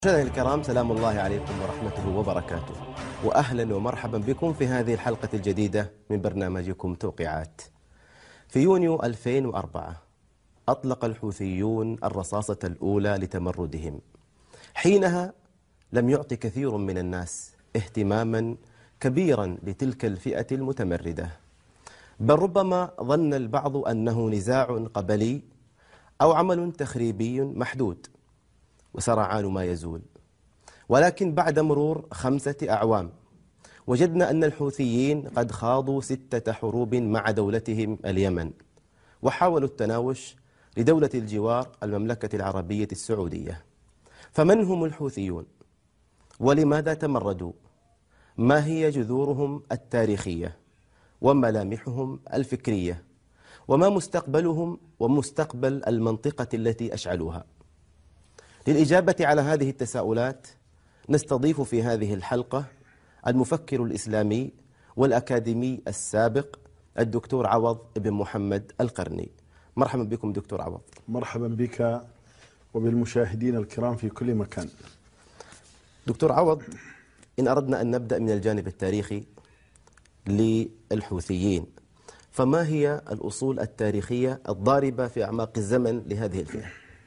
مشاهدينا الكرام، سلام الله عليكم ورحمته وبركاته، وأهلا ومرحبا بكم في هذه الحلقة الجديدة من برنامجكم توقيعات. في يونيو 2004 أطلق الحوثيون الرصاصة الأولى لتمردهم. حينها لم يعط كثير من الناس اهتماما كبيرا لتلك الفئة المتمردة، بل ربما ظن البعض أنه نزاع قبلي أو عمل تخريبي محدود وسرعان ما يزول. ولكن بعد مرور 5 أعوام وجدنا أن الحوثيين قد خاضوا 6 حروب مع دولتهم اليمن، وحاولوا التناوش لدولة الجوار المملكة العربية السعودية. فمن هم الحوثيون؟ ولماذا تمردوا؟ ما هي جذورهم التاريخية وملامحهم الفكرية؟ وما مستقبلهم ومستقبل المنطقة التي أشعلوها؟ للإجابة على هذه التساؤلات نستضيف في هذه الحلقة المفكر الإسلامي والأكاديمي السابق الدكتور عوض بن محمد القرني. مرحبا بكم دكتور عوض. مرحبا بك وبالمشاهدين الكرام في كل مكان. دكتور عوض، إن أردنا أن نبدأ من الجانب التاريخي للحوثيين، فما هي الأصول التاريخية الضاربة في أعماق الزمن لهذه الفئة؟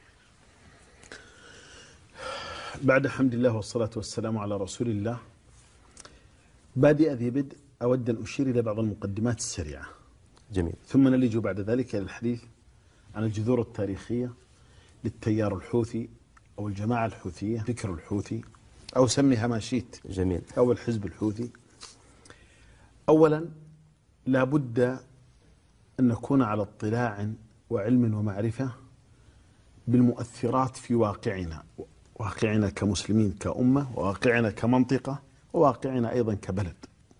بعد حمد الله والصلاة والسلام على رسول الله، بادئ ذي بدء أود أن أشير إلى بعض المقدمات السريعة. جميل. ثم نلج بعد ذلك إلى الحديث عن الجذور التاريخية للتيار الحوثي أو الجماعة الحوثية، فكر الحوثي، أو سميها ما شئت. جميل. أو الحزب الحوثي. أولا لا بد أن نكون على اطلاع وعلم ومعرفة بالمؤثرات في واقعنا كمسلمين كأمة، وواقعنا كمنطقة، وواقعنا أيضا كبلد.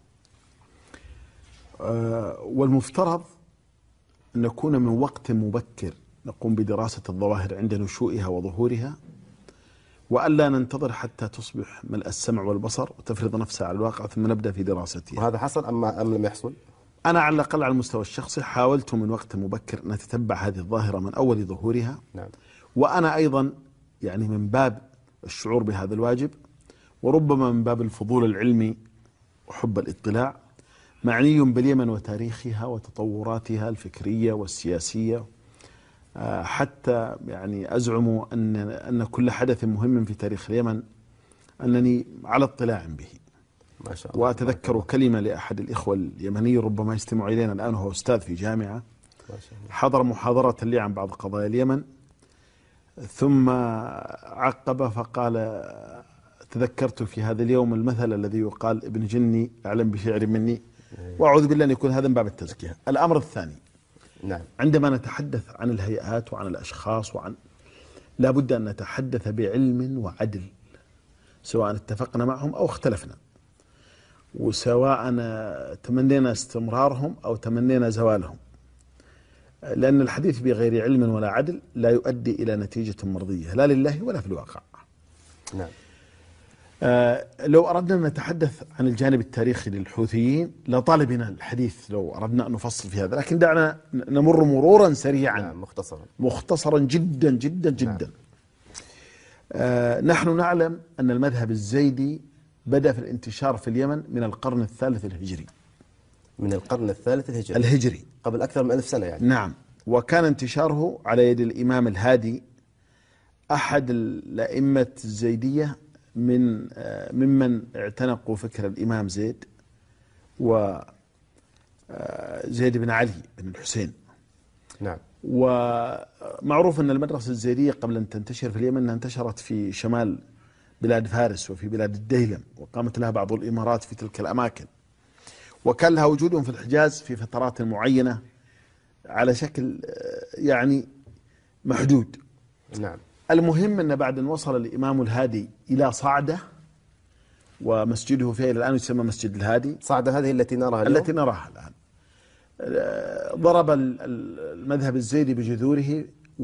والمفترض أن نكون من وقت مبكر نقوم بدراسة الظواهر عند نشوئها وظهورها، وألا ننتظر حتى تصبح ملء السمع والبصر وتفرض نفسها على الواقع ثم نبدأ في دراستها. وهذا حصل أم لم يحصل؟ أنا على الأقل على المستوى الشخصي حاولت من وقت مبكر أن أتتبع هذه الظاهرة من أول ظهورها. نعم. وأنا أيضا يعني من باب الشعور بهذا الواجب، وربما من باب الفضول العلمي وحب الاطلاع، معني باليمن وتاريخها وتطوراتها الفكرية والسياسية، حتى يعني أزعم أن كل حدث مهم في تاريخ اليمن أنني على اطلاع به. ما شاء الله. وأتذكر كلمة لأحد الإخوة اليمني ربما يستمع إلينا الآن وهو أستاذ في جامعة، ما شاء الله، حضر محاضرة لي عن بعض قضايا اليمن، ثم عقب فقال: تذكرت في هذا اليوم المثل الذي يقال: ابن جني أعلم بشعر مني. وأعوذ بالله أن يكون هذا من باب التزكية. الأمر الثاني، نعم، عندما نتحدث عن الهيئات وعن الأشخاص لا بد أن نتحدث بعلم وعدل، سواء اتفقنا معهم أو اختلفنا، وسواء تمنينا استمرارهم أو تمنينا زوالهم، لأن الحديث بغير علم ولا عدل لا يؤدي إلى نتيجة مرضية لا لله ولا في الواقع. نعم. لو أردنا أن نتحدث عن الجانب التاريخي للحوثيين لطالبنا الحديث لو أردنا أن نفصل في هذا، لكن دعنا نمر مرورا سريعا. نعم. مختصرا جدا جدا جدا. نعم. نحن نعلم أن المذهب الزيدي بدأ في الانتشار في اليمن من القرن الثالث الهجري. من القرن الثالث الهجري قبل أكثر من 1000 سنة يعني. نعم. وكان انتشاره على يد الإمام الهادي، أحد الأئمة الزيدية ممن اعتنقوا فكر الإمام زيد وزيد بن علي بن الحسين. نعم. ومعروف أن المدرسة الزيدية قبل أن تنتشر في اليمن انتشرت في شمال بلاد فارس وفي بلاد الديلم، وقامت لها بعض الإمارات في تلك الأماكن، وكان لها وجود في الحجاز في فترات معينة على شكل يعني محدود. نعم. المهم أن بعد أن وصل الإمام الهادي إلى صعدة، ومسجده فيها إلى الآن يسمى مسجد الهادي. صعدة هذه التي نراها اليوم؟ التي نراها الآن. ضرب المذهب الزيدي بجذوره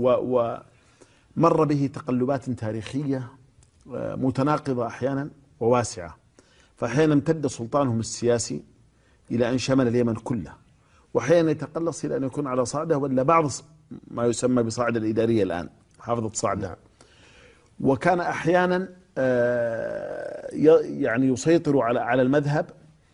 ومر به تقلبات تاريخية متناقضة أحيانا وواسعة، فأحيانا امتد سلطانهم السياسي إلى أن شمل اليمن كله، وأحيانا يتقلص إلى أن يكون على صعدة ولا بعض ما يسمى بصعدة الإدارية الآن، محافظة صعدة. نعم. وكان أحيانا يعني يسيطر على المذهب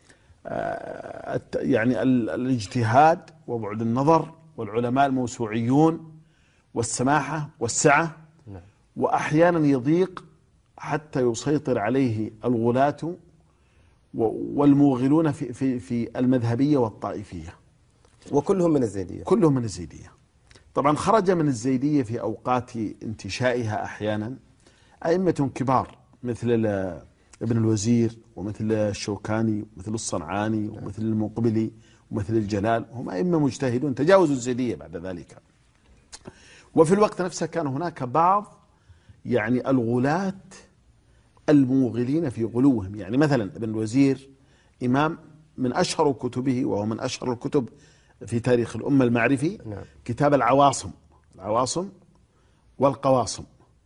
يعني الاجتهاد وبعد النظر والعلماء الموسوعيون والسماحة والسعة، وأحيانا يضيق حتى يسيطر عليه الغلاة والموغلون في المذهبية والطائفية، وكلهم من الزيدية. كلهم من الزيدية. طبعا خرج من الزيدية في أوقات انتشائها أحيانا أئمة كبار مثل ابن الوزير ومثل الشوكاني ومثل الصنعاني ومثل المقبلي ومثل الجلال، هم أئمة مجتهدون تجاوزوا الزيدية بعد ذلك. وفي الوقت نفسه كان هناك بعض يعني الغلاة الموغلين في غلوهم. يعني مثلا ابن الوزير إمام من أشهر كتبه، وهو من أشهر الكتب في تاريخ الأمة المعرفي، كتاب العواصم والقواصم.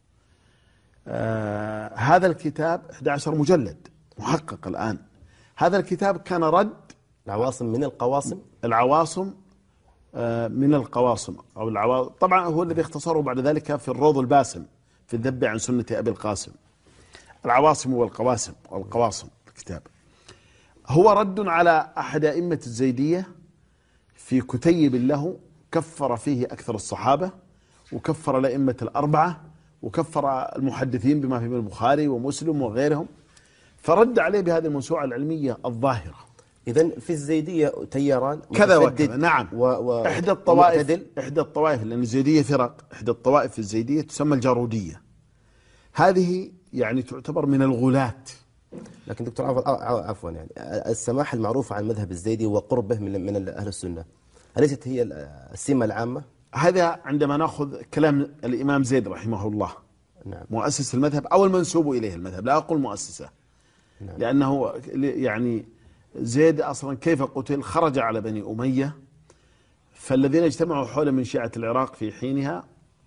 هذا الكتاب 11 مجلد محقق الآن. هذا الكتاب كان رد العواصم من القواصم، العواصم من القواصم أو طبعا هو الذي اختصره بعد ذلك في الروض الباسم في الذب عن سنة أبي القاسم. العواصم والقواصم الكتاب هو رد على أحد أئمة الزيدية في كتيب له كفر فيه أكثر الصحابة، وكفر الأئمة الأربعة، وكفر المحدثين بما في البخاري ومسلم وغيرهم، فرد عليه بهذه الموسوعة العلمية الظاهرة. إذن في الزيدية تياران كذا وكذا، نعم. إحدى الطوائف لأن الزيدية فرق، إحدى الطوائف في الزيدية تسمى الجارودية، هذه يعني تعتبر من الغلاة. لكن دكتور عفوا، يعني السماحة المعروفة عن المذهب الزيدي وقربه من أهل السنة، أليست هي السمة العامة؟ هذا عندما نأخذ كلام الإمام زيد رحمه الله، نعم، مؤسس المذهب أو المنسوب إليه المذهب، لا أقول مؤسسة، نعم، لأنه يعني زيد أصلا كيف قتل؟ خرج على بني أمية، فالذين اجتمعوا حوله من شيعة العراق في حينها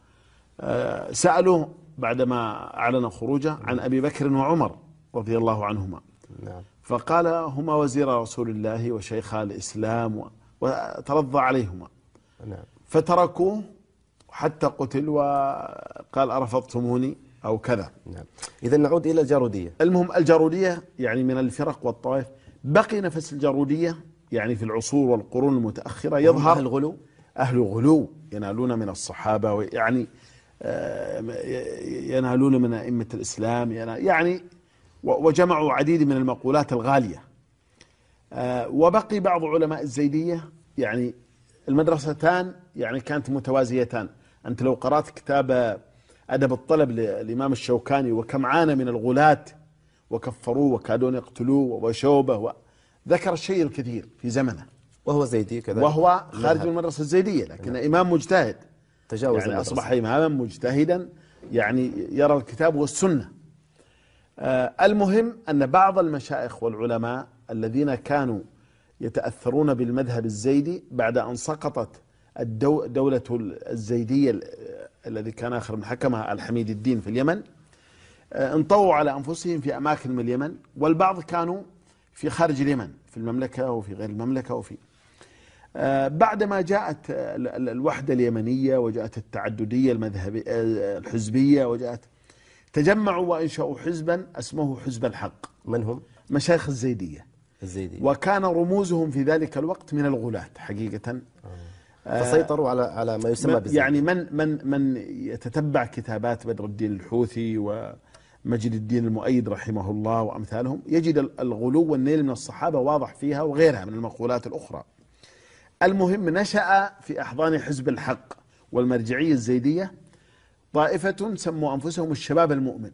سألوه بعدما أعلن خروجه عن أبي بكر وعمر رضي الله عنهما، نعم، فقال هما وزير رسول الله وشيخا الإسلام وترضى عليهما، نعم، فتركوه حتى قتل وقال أرفضتموني أو كذا. نعم. إذا نعود إلى الجارودية. المهم الجارودية يعني من الفرق والطوائف، بقي نفس الجارودية يعني في العصور والقرون المتأخرة يظهر أهل غلو ينالون من الصحابة، يعني ينالون من أئمة الإسلام، يعني وجمعوا عديد من المقولات الغالية. وبقي بعض علماء الزيدية، يعني المدرستان يعني كانت متوازيتان. أنت لو قرأت كتاب أدب الطلب للإمام الشوكاني وكم عانى من الغلاة وكفروه وكادون يقتلوه وشوبه، ذكر الشيء الكثير في زمنه، وهو زيدي كذلك، وهو خارج من المدرسة الزيدية، لكن إمام مجتهد تجاوز يعني أصبح إماما مجتهدا يعني يرى الكتاب والسنة. المهم أن بعض المشايخ والعلماء الذين كانوا يتأثرون بالمذهب الزيدي بعد أن سقطت دولة الزيدية الذي كان آخر من حكمها الحميد الدين في اليمن، انطووا على أنفسهم في أماكن من اليمن، والبعض كانوا في خارج اليمن في المملكة وفي غير المملكة. بعدما جاءت الوحدة اليمنية وجاءت التعددية المذهبية الحزبية وجاءت، تجمعوا وانشأوا حزبا اسمه حزب الحق. من هم؟ مشايخ الزيدية. وكان رموزهم في ذلك الوقت من الغلاة حقيقة. فسيطروا على ما يسمى بالزيدية. يعني من يتتبع كتابات بدر الدين الحوثي ومجد الدين المؤيد رحمه الله وأمثالهم يجد الغلو والنيل من الصحابة واضح فيها وغيرها من المقولات الأخرى. المهم نشأ في أحضان حزب الحق والمرجعية الزيدية طائفة سموا أنفسهم الشباب المؤمن.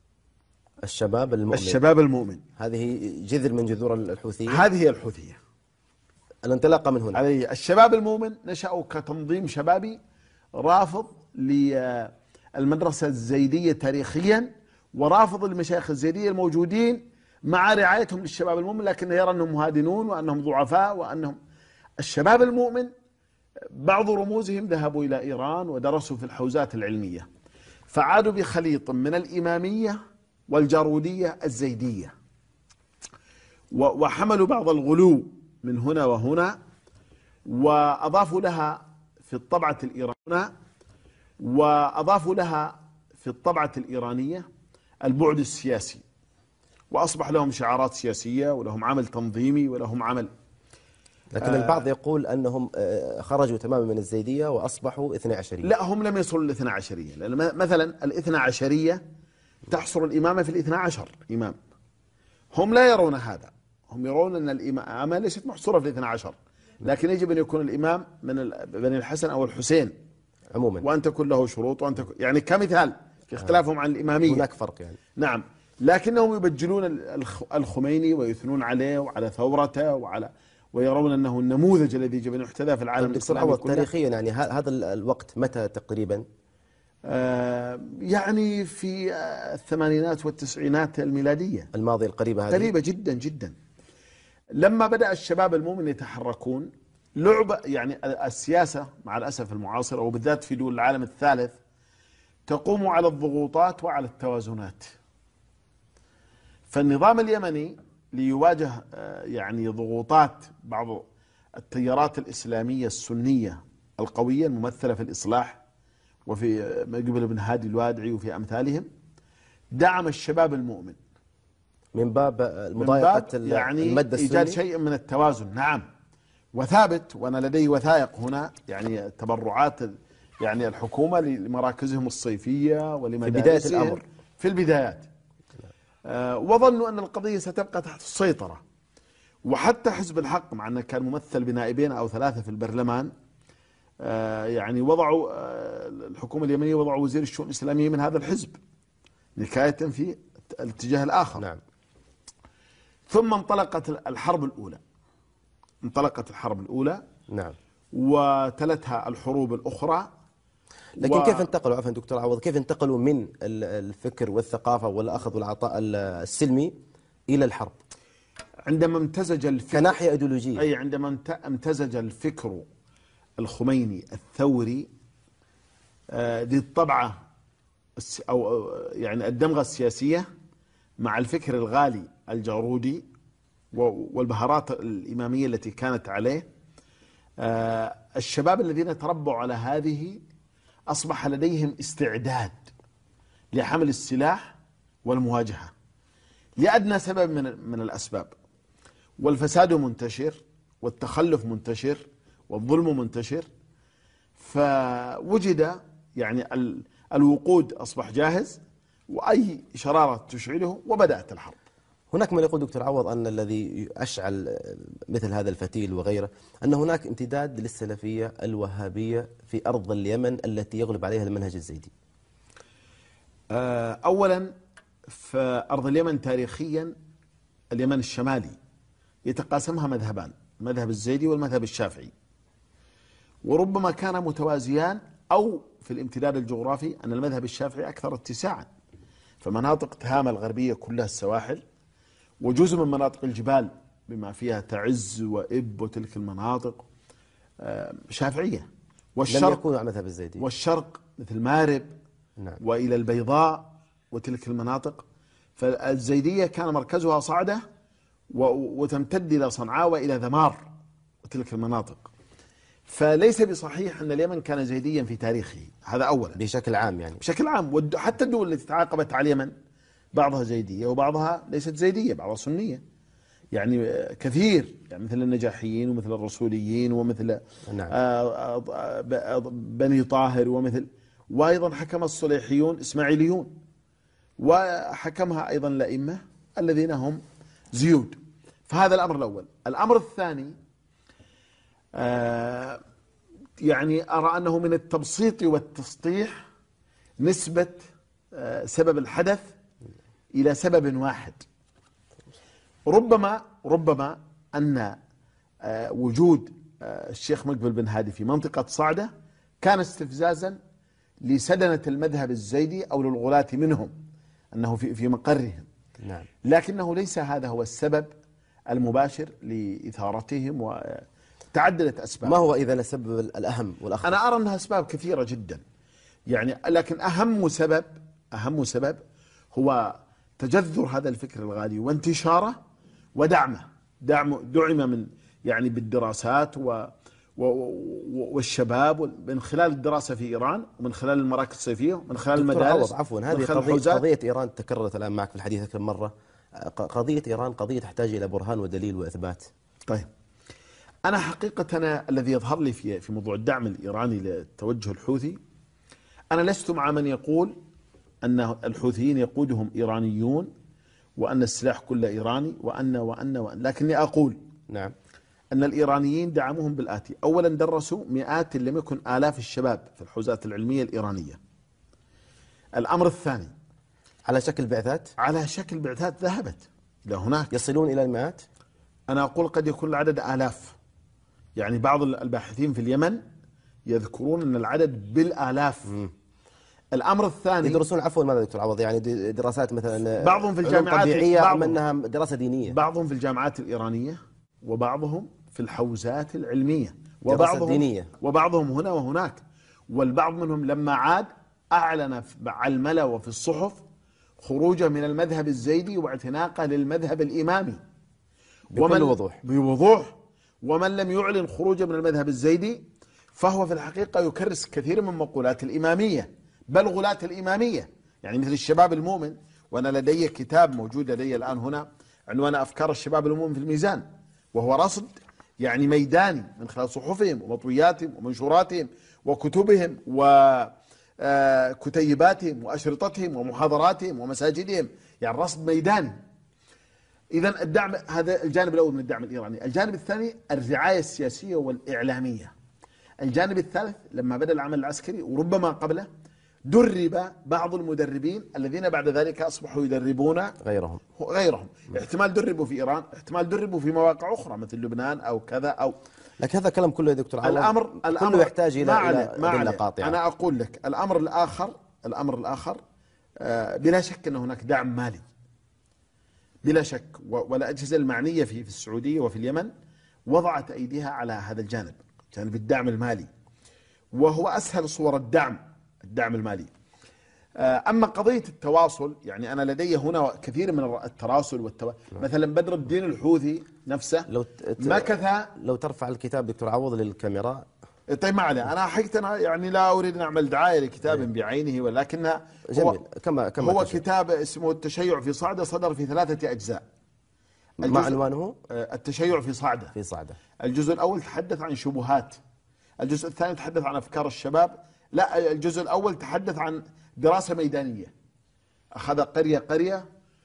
الشباب المؤمن هذه جذر من جذور الحوثية. هذه هي الحوثية، الانطلاقة من هنا. عليه الشباب المؤمن نشأوا كتنظيم شبابي رافض للمدرسة الزيدية تاريخيا، ورافض المشايخ الزيدية الموجودين مع رعايتهم للشباب المؤمن، لكن يرى أنهم مهادنون وأنهم ضعفاء وأنهم الشباب المؤمن. بعض رموزهم ذهبوا إلى إيران ودرسوا في الحوزات العلمية، فعادوا بخليط من الإمامية والجارودية الزيدية، وحملوا بعض الغلو من هنا وهنا، وأضافوا لها في الطبعة الإيرانية البعد السياسي، وأصبح لهم شعارات سياسية ولهم عمل تنظيمي ولهم عمل. لكن البعض يقول أنهم خرجوا تماما من الزيدية وأصبحوا 12. لا، هم لم يصلوا للاثنى عشرية، لأن مثلا الاثنى عشرية تحصر الإمامة في الاثنى عشر إمام. هم لا يرون هذا، هم يرون أن الإمامة ليست محصورة في الاثنى عشر، لكن يجب أن يكون الإمام من بني الحسن أو الحسين عموما، وأن تكون له شروط، وأن تكون يعني كمثال في اختلافهم عن الإمامية. هناك فرق يعني. نعم، لكنهم يبجلون الخميني ويثنون عليه وعلى ثورته ويرون أنه النموذج الذي يجب أن يحتذى في العالم الإسلامي كله. تاريخيا يعني هذا الوقت متى تقريبا؟ يعني في الثمانينات والتسعينات الميلادية الماضية القريبة هذه، قريبة جدا جدا. لما بدأ الشباب المؤمن يتحركون، لعبة يعني السياسة مع الأسف المعاصرة وبالذات في دول العالم الثالث تقوم على الضغوطات وعلى التوازنات. فالنظام اليمني ليواجه يعني ضغوطات بعض التيارات الإسلامية السنية القوية الممثلة في الإصلاح وفي قبل بن هادي الوادعي وفي أمثالهم، دعم الشباب المؤمن من باب مضايقة يعني المد السني، إيجاد شيء من التوازن. نعم، وثابت، وأنا لدي وثائق هنا يعني تبرعات يعني الحكومة لمراكزهم الصيفية ولمدارسهم في بداية الأمر، في البدايات، وظنوا أن القضية ستبقى تحت السيطرة. وحتى حزب الحق مع أنه كان ممثل بنائبين أو ثلاثة في البرلمان، يعني وضعوا الحكومة اليمنية وضعوا وزير الشؤون الإسلامية من هذا الحزب نكاية في الاتجاه الآخر. نعم. ثم انطلقت الحرب الأولى، نعم، وتلتها الحروب الأخرى. لكن كيف انتقلوا، عفوا دكتور عوض، كيف انتقلوا من الفكر والثقافة والأخذ والعطاء السلمي إلى الحرب عندما امتزج الفكر كناحية أيديولوجية؟ أي عندما امتزج الفكر الخميني الثوري ذي الطبعة أو يعني الدمغة السياسية مع الفكر الغالي الجارودي والبهارات الإمامية التي كانت عليه، الشباب الذين تربوا على هذه أصبح لديهم استعداد لحمل السلاح والمواجهة لأدنى سبب من الأسباب. والفساد منتشر والتخلف منتشر والظلم منتشر، فوجد يعني الوقود أصبح جاهز وأي شرارة تشعله، وبدأت الحرب. هناك من يقول دكتور عوض أن الذي أشعل مثل هذا الفتيل وغيره أن هناك امتداد للسلفية الوهابية في أرض اليمن التي يغلب عليها المنهج الزيدي. أولا، في أرض اليمن تاريخيا اليمن الشمالي يتقاسمها مذهبان، المذهب الزيدي والمذهب الشافعي، وربما كان متوازيان، أو في الامتداد الجغرافي أن المذهب الشافعي أكثر اتساعا، فمناطق تهامة الغربية كلها السواحل، وجزء من مناطق الجبال بما فيها تعز وإب وتلك المناطق شافعية، لم يكونوا على مذهب الزيدي، والشرق مثل مارب نعم، وإلى البيضاء وتلك المناطق. فالزيدية كان مركزها صعدة وتمتد إلى صنعاء وإلى ذمار وتلك المناطق. فليس بصحيح أن اليمن كان زيديا في تاريخه، هذا أولا بشكل عام، يعني بشكل عام. حتى الدول التي تعاقبت على اليمن بعضها زيدية وبعضها ليست زيدية، بعضها سنية يعني كثير، يعني مثل النجاحيين ومثل الرسوليين ومثل نعم. بني طاهر وأيضا حكم الصليحيون إسماعيليون، وحكمها أيضا الأئمة الذين هم زيود. فهذا الأمر الأول. الأمر الثاني، يعني أرى أنه من التبسيط والتسطيح نسبة سبب الحدث إلى سبب واحد. ربما أن وجود الشيخ مقبل بن هادي في منطقة صعدة كان استفزازا لسدنة المذهب الزيدي أو للغلاة منهم، أنه في مقرهم. نعم. لكنه ليس هذا هو السبب المباشر لإثارتهم، وتعددت أسباب. ما هو إذا السبب الأهم والأخطر؟ أنا أرى أنها أسباب كثيرة جدا يعني، لكن أهم سبب هو تجذر هذا الفكر الغالي وانتشاره ودعم من يعني بالدراسات والشباب من خلال الدراسة في إيران، ومن خلال المراكز الصيفية، ومن خلال المدارس. عفوا، هذه قضية إيران تكررت الآن معك في الحديث أكثر من مرة. قضية إيران قضية تحتاج إلى برهان ودليل وإثبات. طيب، أنا حقيقة الذي يظهر لي في موضوع الدعم الإيراني للتوجه الحوثي، أنا لست مع من يقول أن الحوثيين يقودهم إيرانيون، وأن السلاح كله إيراني، وأن لكني أقول نعم أن الإيرانيين دعموهم بالآتي: أولا درسوا مئات إن لم يكن آلاف الشباب في الحوزات العلمية الإيرانية. الأمر الثاني، على شكل بعثات، على شكل بعثات ذهبت إلى هناك، يصلون إلى المئات. أنا أقول قد يكون العدد آلاف، يعني بعض الباحثين في اليمن يذكرون أن العدد بالآلاف. الأمر الثاني، يدرسون عفوا ماذا دكتور عوض؟ يعني دراسات مثلا بعضهم في الجامعات طبيعية أم أنها دراسة دينية؟ بعضهم في الجامعات الإيرانية، وبعضهم في الحوزات العلمية، دراسة دينية، وبعضهم هنا وهناك. والبعض منهم لما عاد أعلن على الملأ وفي الصحف خروجه من المذهب الزيدي واعتناقه للمذهب الإمامي بكل وضوح. بوضوح. ومن لم يعلن خروجه من المذهب الزيدي فهو في الحقيقة يكرس كثير من مقولات الإمامية، بل غلاة الإمامية، يعني مثل الشباب المؤمن. وأنا لدي كتاب موجود لدي الآن هنا عنوانه أفكار الشباب المؤمن في الميزان، وهو رصد يعني ميداني من خلال صحفهم ومطوياتهم ومنشوراتهم وكتبهم وكتيباتهم وأشرطتهم ومحاضراتهم ومساجدهم، يعني رصد ميداني. إذن الدعم، هذا الجانب الأول من الدعم الإيراني. الجانب الثاني الرعاية السياسية والإعلامية. الجانب الثالث، لما بدأ العمل العسكري وربما قبله، درب بعض المدربين الذين بعد ذلك أصبحوا يدربون غيرهم. احتمال دربوا في إيران، احتمال دربوا في مواقع أخرى مثل لبنان أو كذا أو. لكن هذا كلام كله يا دكتور عوض، الأمر كله يحتاج إلى أدلة قاطعة. أنا أقول لك الأمر الآخر بلا شك أن هناك دعم مالي، بلا شك، والأجهزة المعنية في السعودية وفي اليمن وضعت أيديها على هذا الجانب، جانب الدعم المالي، وهو أسهل صور الدعم المالي. أما قضية التواصل، يعني أنا لدي هنا كثير من التراسل مثلا بدر الدين الحوثي نفسه مكث. لو ترفع الكتاب دكتور عوض للكاميرا. طيب ما عليه، أنا حقيقة يعني لا أريد أن أعمل دعاية لكتاب بعينه، ولكنها جميل. هو كتاب اسمه التشيع في صعدة، صدر في 3 أجزاء. ما عنوانه؟ التشيع في صعدة. الجزء الأول تحدث عن شبهات، الجزء الثاني تحدث عن أفكار الشباب. لا، الجزء الأول تحدث عن دراسة ميدانية، أخذ قرية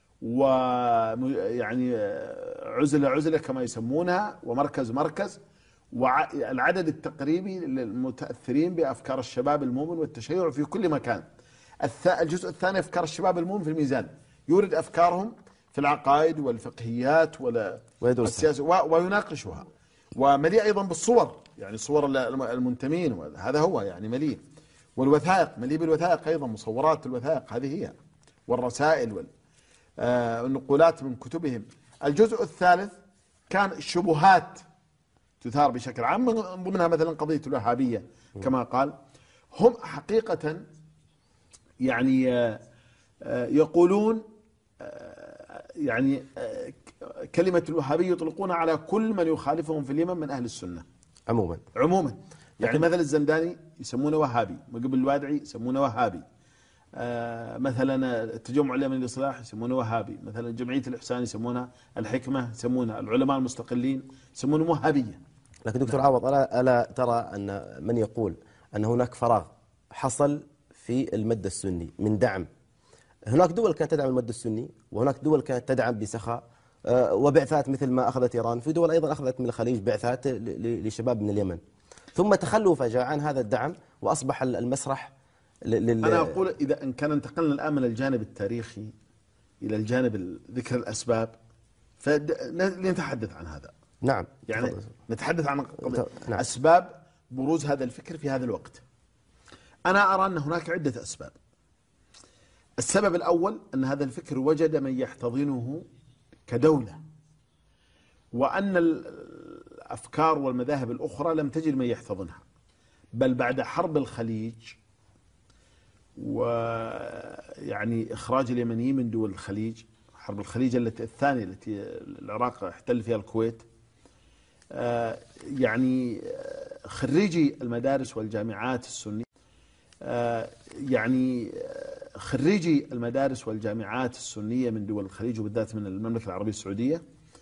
ويعني عزلة كما يسمونها، ومركز، والعدد التقريبي للمتأثرين بأفكار الشباب المؤمن والتشيع في كل مكان. الجزء الثاني أفكار الشباب المؤمن في الميزان، يورد أفكارهم في العقائد والفقهيات والسياسة ويناقشها، ومليء أيضا بالصور، يعني صور المنتمين، هذا هو يعني مليء، والوثائق، مليء بالوثائق أيضا، مصورات الوثائق هذه هي، والرسائل والنقولات من كتبهم. الجزء الثالث كان الشبهات تثار بشكل عام، من ضمنها مثلا قضية الوهابية كما قال. هم حقيقة يعني يقولون يعني كلمة الوهابية يطلقون على كل من يخالفهم في اليمن من أهل السنة عموما. يعني مثلا الزنداني يسمونه وهابي، مقبل الوادعي يسمونه وهابي، مثلا التجمع اليمني للإصلاح يسمونه وهابي، مثلا جمعية الإحسان يسمونها الحكمة، يسمونها العلماء المستقلين يسمونه وهابية. لكن دكتور عوض، ألا ترى أن من يقول أن هناك فراغ حصل في المد السني من دعم؟ هناك دول كانت تدعم المد السني، وهناك دول كانت تدعم بسخاء وبعثات مثل ما أخذت إيران، في دول أيضا أخذت من الخليج بعثات لشباب من اليمن، ثم تخلوا فجأة عن هذا الدعم وأصبح المسرح أنا أقول إذا إن كان انتقلنا الآن من الجانب التاريخي إلى الجانب ذكر الأسباب، فلنتحدث عن هذا. نعم، يعني نتحدث عن أسباب بروز هذا الفكر في هذا الوقت. أنا أرى أن هناك عدة أسباب. السبب الأول أن هذا الفكر وجد من يحتضنه كدولة، وأن الأفكار والمذاهب الأخرى لم تجد من يحتضنها، بل بعد حرب الخليج ويعني إخراج اليمنيين من دول الخليج، حرب الخليج الثانية التي العراق احتل فيها الكويت، يعني خريجي المدارس والجامعات السنية، يعني خريجي المدارس والجامعات السنية من دول الخليج وبالذات من المملكة العربية السعودية،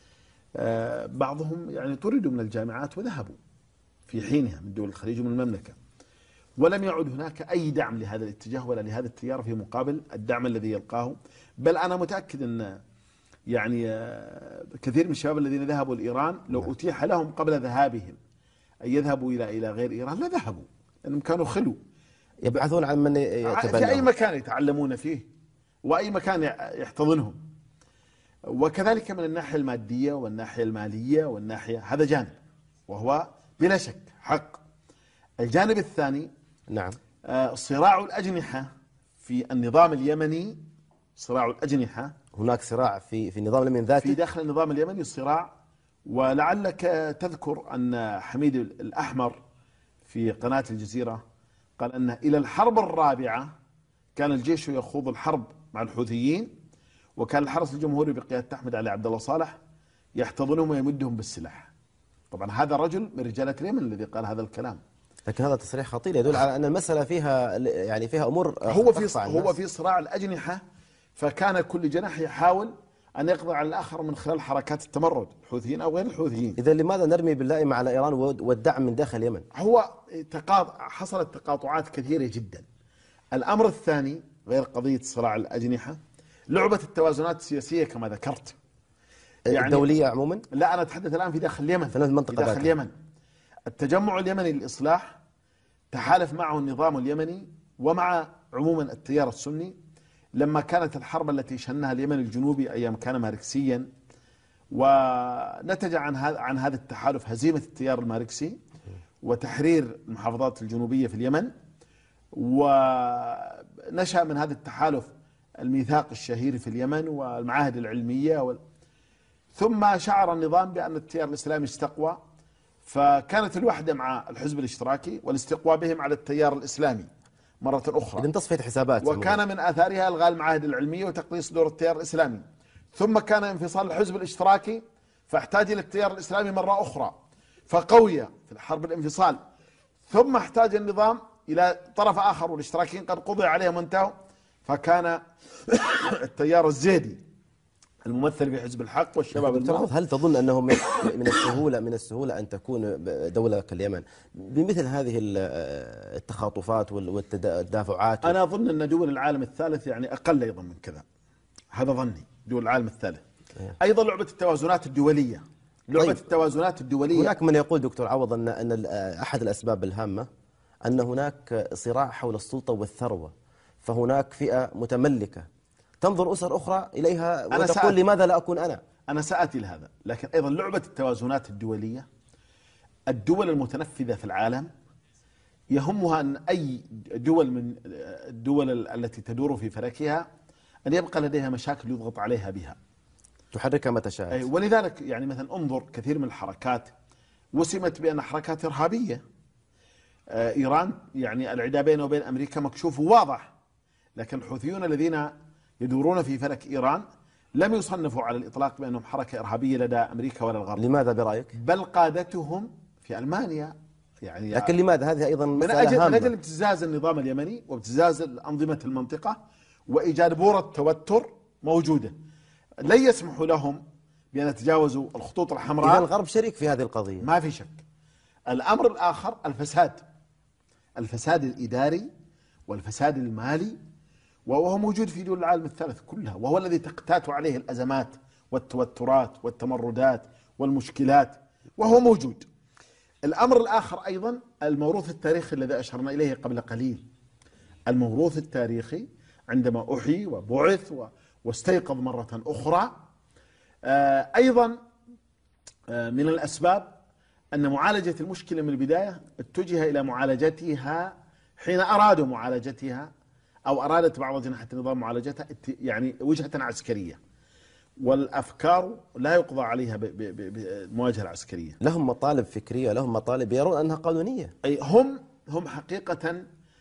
بعضهم يعني طردوا من الجامعات وذهبوا في حينها من دول الخليج ومن المملكة، ولم يعد هناك أي دعم لهذا الاتجاه ولا لهذا التيار في مقابل الدعم الذي يلقاه. بل أنا متأكد أن يعني كثير من الشباب الذين ذهبوا لإيران لو أتيح لهم قبل ذهابهم أن يذهبوا إلى غير إيران لا ذهبوا، لأنهم كانوا خلو يبحثون عن من في أي مكان يتعلمون فيه وأي مكان يحتضنهم. وكذلك من الناحية المادية والناحية المالية والناحية، هذا جانب وهو بلا شك حق. الجانب الثاني نعم صراع الأجنحة في النظام اليمني، صراع الأجنحة، هناك صراع في النظام اليمني ذاته، في داخل النظام اليمني صراع. ولعلك تذكر أن حميد الأحمر في قناة الجزيرة قال أن إلى الحرب الرابعة كان الجيش يخوض الحرب مع الحوثيين، وكان الحرس الجمهوري بقيادة أحمد علي عبد الله صالح يحتضنهم ويمدهم بالسلاح. طبعا هذا رجل من رجالة اليمن الذي قال هذا الكلام، لكن هذا تصريح خطير يدل على أن المسألة فيها يعني فيها أمور هو في صراع الأجنحة، فكان كل جناح يحاول أن يقضي على الآخر من خلال حركات التمرد، الحوثيين أو غير الحوثيين. إذا لماذا نرمي باللائمة على إيران والدعم من داخل اليمن؟ هو حصلت تقاطعات كثيرة جدا. الأمر الثاني غير قضية صراع الأجنحة، لعبة التوازنات السياسية كما ذكرت، يعني الدولية عموما؟ لا، أنا أتحدث الآن في داخل اليمن، في المنطقة داخل اليمن. التجمع اليمني للإصلاح تحالف معه النظام اليمني ومع عموما التيار السني لما كانت الحرب التي شنها اليمن الجنوبي أيام كان ماركسيا، ونتج عن هذا التحالف هزيمة التيار الماركسي وتحرير المحافظات الجنوبية في اليمن. ونشأ من هذا التحالف الميثاق الشهير في اليمن والمعاهد العلمية ثم شعر النظام بأن التيار الإسلامي استقوى، فكانت الوحدة مع الحزب الاشتراكي والاستقواء بهم على التيار الإسلامي مرة أخرى. إذن تصفية حسابات. وكان من آثارها إلغاء المعاهد العلمية وتقليص دور التيار الإسلامي. ثم كان انفصال الحزب الاشتراكي فاحتاج إلى التيار الإسلامي مرة أخرى فقوي في الحرب الانفصال. ثم احتاج النظام إلى طرف آخر والاشتراكيين قد قضي عليهم وانتهوا، فكان التيار الزيدي الممثل في حزب الحق والشباب المعروف. هل تظن أنه من السهولة أن تكون دولة كاليمن بمثل هذه التخاطفات والتدافعات؟ أنا أظن أن دول العالم الثالث يعني أقل أيضا من كذا، هذا ظني. دول العالم الثالث أيضا لعبة التوازنات الدولية، لعبة التوازنات الدولية. هناك من يقول دكتور عوض أن أحد الأسباب الهامة أن هناك صراع حول السلطة والثروة، فهناك فئة متملكة تنظر أسر أخرى إليها وتقول لماذا لا أكون أنا سأتي لهذا. لكن أيضا لعبة التوازنات الدولية، الدول المتنفذة في العالم يهمها أن أي دول من الدول التي تدور في فلكها أن يبقى لديها مشاكل يضغط عليها بها، تحركها متى شاءت. ولذلك يعني مثلا انظر كثير من الحركات وسمت بأن حركات إرهابية. إيران يعني العداء بينه وبين أمريكا مكشوف وواضح، لكن الحوثيون الذين يدورون في فلك إيران لم يصنفوا على الإطلاق بأنهم حركة إرهابية لدى أمريكا ولا الغرب. لماذا برأيك؟ بل قادتهم في ألمانيا يعني. لكن لماذا؟ هذه أيضا مسألة هامة. من أجل ابتزاز النظام اليمني وابتزاز أنظمة المنطقة وإيجاد بورة توتر موجودة، لن يسمحوا لهم بأن يتجاوزوا الخطوط الحمراء. إذا الغرب شريك في هذه القضية، ما في شك. الأمر الآخر الفساد الإداري والفساد المالي، وهو موجود في دول العالم الثالث كلها، وهو الذي تقتات عليه الأزمات والتوترات والتمردات والمشكلات، وهو موجود. الأمر الآخر أيضا الموروث التاريخي الذي أشرنا إليه قبل قليل. الموروث التاريخي عندما أحيي وبعث واستيقظ مرة أخرى، أيضا من الأسباب أن معالجة المشكلة من البداية اتجه إلى معالجتها حين أرادوا معالجتها أو أرادت بعض أجنحة النظام معالجتها يعني وجهة عسكرية، والأفكار لا يقضى عليها بالمواجهة العسكرية. لهم مطالب فكرية، لهم مطالب يرون أنها قانونية. أي هم حقيقة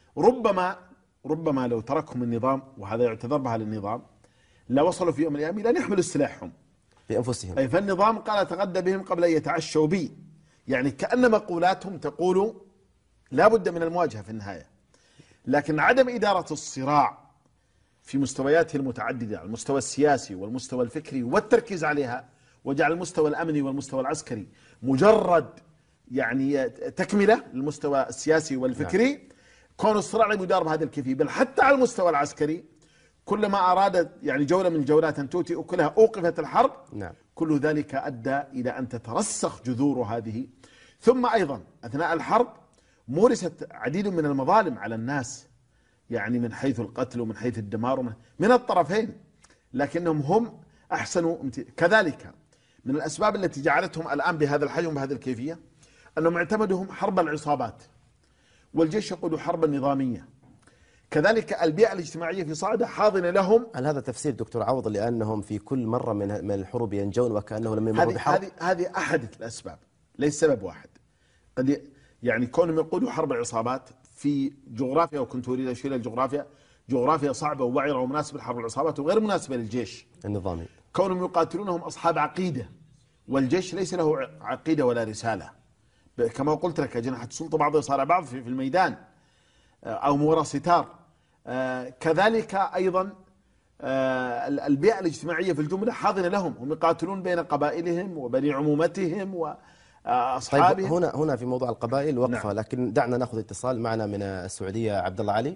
ربما لو تركهم النظام، وهذا يعتذر بها للنظام، لا وصلوا في يوم من الأيام إلى أن يحملوا سلاحهم بأنفسهم. أي فالنظام قال أتغدى بهم قبل أن يتعشوا بي، يعني كأن مقولاتهم تقول لا بد من المواجهة في النهاية، لكن عدم إدارة الصراع في مستوياته المتعددة، المستوى السياسي والمستوى الفكري والتركيز عليها، وجعل المستوى الأمني والمستوى العسكري مجرد يعني تكملة للمستوى السياسي والفكري. كون الصراع يدار بهذا الكيفية، بل حتى على المستوى العسكري كلما أراد يعني جولة من الجولات أن تؤتي أكلها أوقفت الحرب. كل ذلك أدى إلى أن تترسخ جذور هذه. ثم أيضا أثناء الحرب مورست عديد من المظالم على الناس، يعني من حيث القتل ومن حيث الدمار من الطرفين، لكنهم هم أحسنوا. كذلك من الأسباب التي جعلتهم الآن بهذا الحجم بهذه الكيفية أنهم اعتمدوا حرب العصابات، والجيش يقود حربا نظامية. كذلك البيئة الاجتماعية في صعدة حاضنة لهم. هل هذا تفسير دكتور عوض لأنهم في كل مرة من الحروب ينجون وكأنه لم يمروا بحرب؟ هذه أحد الأسباب، ليس سبب واحد. قد يعني كونهم يقودوا حرب العصابات في جغرافيا، وكنت أريد أشير إلى الجغرافيا، جغرافيا صعبة ووعرة ومناسبة لحرب العصابات وغير مناسبة للجيش النظامي. كونهم يقاتلونهم أصحاب عقيدة، والجيش ليس له عقيدة ولا رسالة، كما قلت لك أجنحة السلطة بعضها يصارع بعض في الميدان أو وراء ستار. كذلك أيضا البيئة الاجتماعية في الجملة حاضنة لهم، هم يقاتلون بين قبائلهم وبني عمومتهم وأصحابهم. طيب هنا في موضوع القبائل وقفة. نعم. لكن دعنا نأخذ اتصال معنا من السعودية. عبد الله علي،